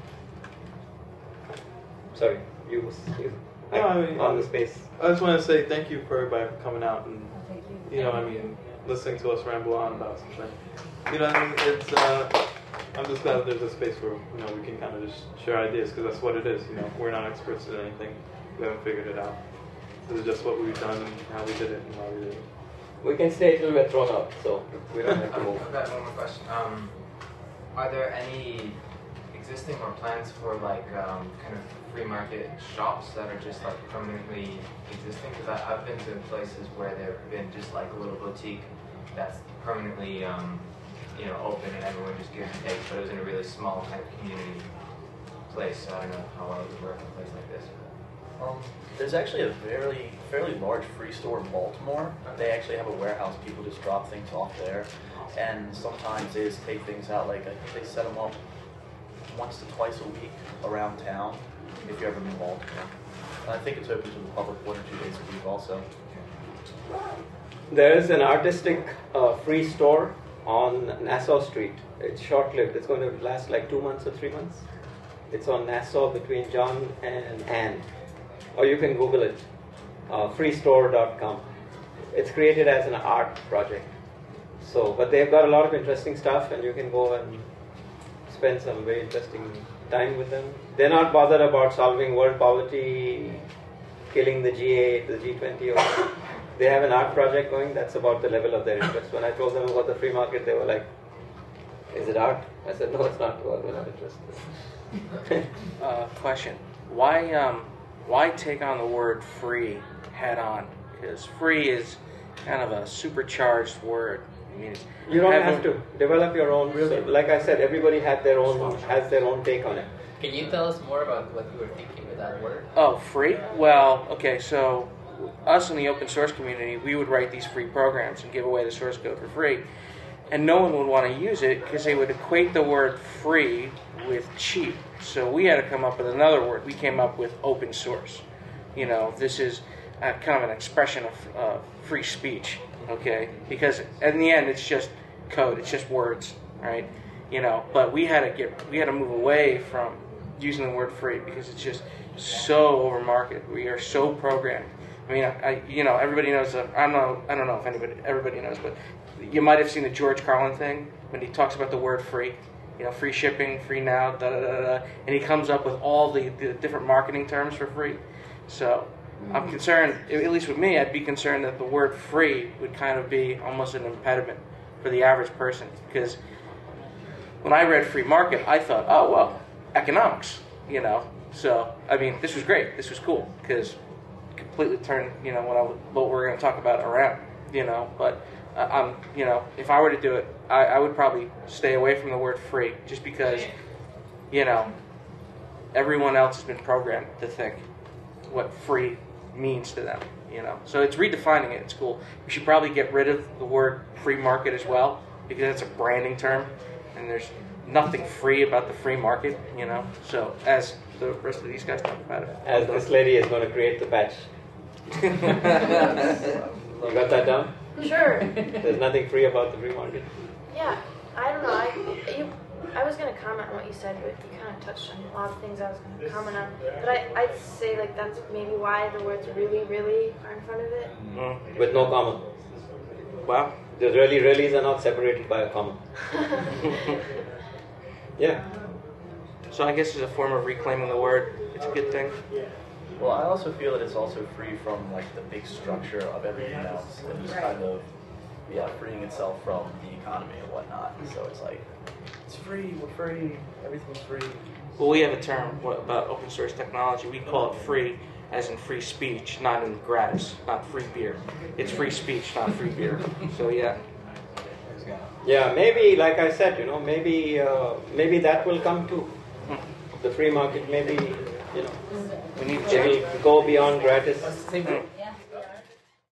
sorry, you, you No, I mean, on the space. I just want to say thank you for everybody for coming out and, you know, I mean, listening to us ramble on about something. You know, I mean, it's, uh, I'm just glad that there's a space where, you know, we can kind of just share ideas, because that's what it is, you know. We're not experts in anything. We haven't figured it out. This is just what we've done and how we did it and why we did it. We can stay till we're thrown out, so we don't have to move. I've got one more question. Um, are there any existing or plans for like um, kind of free market shops that are just like permanently existing? Because I've been to places where there have been just like a little boutique that's permanently um, you know, open and everyone just gives and takes, but it was in a really small kind of community place. So I don't know how well it would work in a place like this. Um, there's actually a very, fairly large free store in Baltimore. They actually have a warehouse. People just drop things off there. And sometimes they just take things out. Like, I think they set them up once to twice a week around town, if you're ever in Baltimore. And I think it's open to the public one or two days a week also. There is an artistic uh, free store on Nassau Street. It's short-lived. It's going to last like two months or three months. It's on Nassau between John and Ann. Or you can Google it, uh, free store dot com. It's created as an art project. So, but they've got a lot of interesting stuff, and you can go and spend some very interesting time with them. They're not bothered about solving world poverty, killing the G eight, the G twenty, or they have an art project going. That's about the level of their interest. When I told them about the free market, they were like, "Is it art?" I said, "No, it's not. Well, we're not interested." uh, question: Why, um, why take on the word "free" head on? Because free is kind of a supercharged word. I mean, you don't have to develop your own. So, like I said, everybody had their own has their own take on it. Can you tell us more about what you were thinking with that word? Oh, free? Well, okay, so us in the open source community, we would write these free programs and give away the source code for free. And no one would want to use it because they would equate the word free with cheap. So we had to come up with another word. We came up with open source. You know, this is a, kind of an expression of uh, free speech, okay? Because in the end, it's just code. It's just words, right? You know, but we had to get, we had to move away from using the word free because it's just so overmarketed. We are so programmed. I mean, I, I you know, everybody knows. Uh, I don't know. I don't know if anybody, everybody knows, but you might have seen the George Carlin thing when he talks about the word free. You know, free shipping, free now, da da da da, and he comes up with all the, the different marketing terms for free. So I'm concerned, at least with me, I'd be concerned that the word free would kind of be almost an impediment for the average person. Because when I read free market, I thought, oh well, economics, you know. So I mean, this was great. This was cool because completely turned, you know, what, I, what we're going to talk about around, you know. But uh, I'm, you know, if I were to do it, I, I would probably stay away from the word free, just because, you know, everyone else has been programmed to think what free means to them, you know. So it's redefining it. It's cool. We should probably get rid of the word free market as well, because it's a branding term, and there's nothing free about the free market, you know. So as the rest of these guys talk about it, as this lady is going to create the patch. You got that down? Sure. There's nothing free about the free market. Yeah, I don't know. I you, I was gonna comment on what you said, but you kind of touched on a lot of things I was gonna comment on. But I, I'd say like that's maybe why the words really, really are in front of it. Mm. With no comma. Wow. The really, reallys are not separated by a comma. Yeah. So I guess it's a form of reclaiming the word. It's a good thing. Well, I also feel that it's also free from like the big structure of everything else, and just kind of, yeah, freeing itself from the economy and whatnot. So it's like, it's free, we're free, everything's free. Well, we have a term about open source technology. We call it free, as in free speech, not in gratis, not free beer. It's free speech, not free beer. So yeah. Yeah, maybe, like I said, you know, maybe uh, maybe that will come too. The free market, maybe, you know, we need to go beyond gratis. Yeah.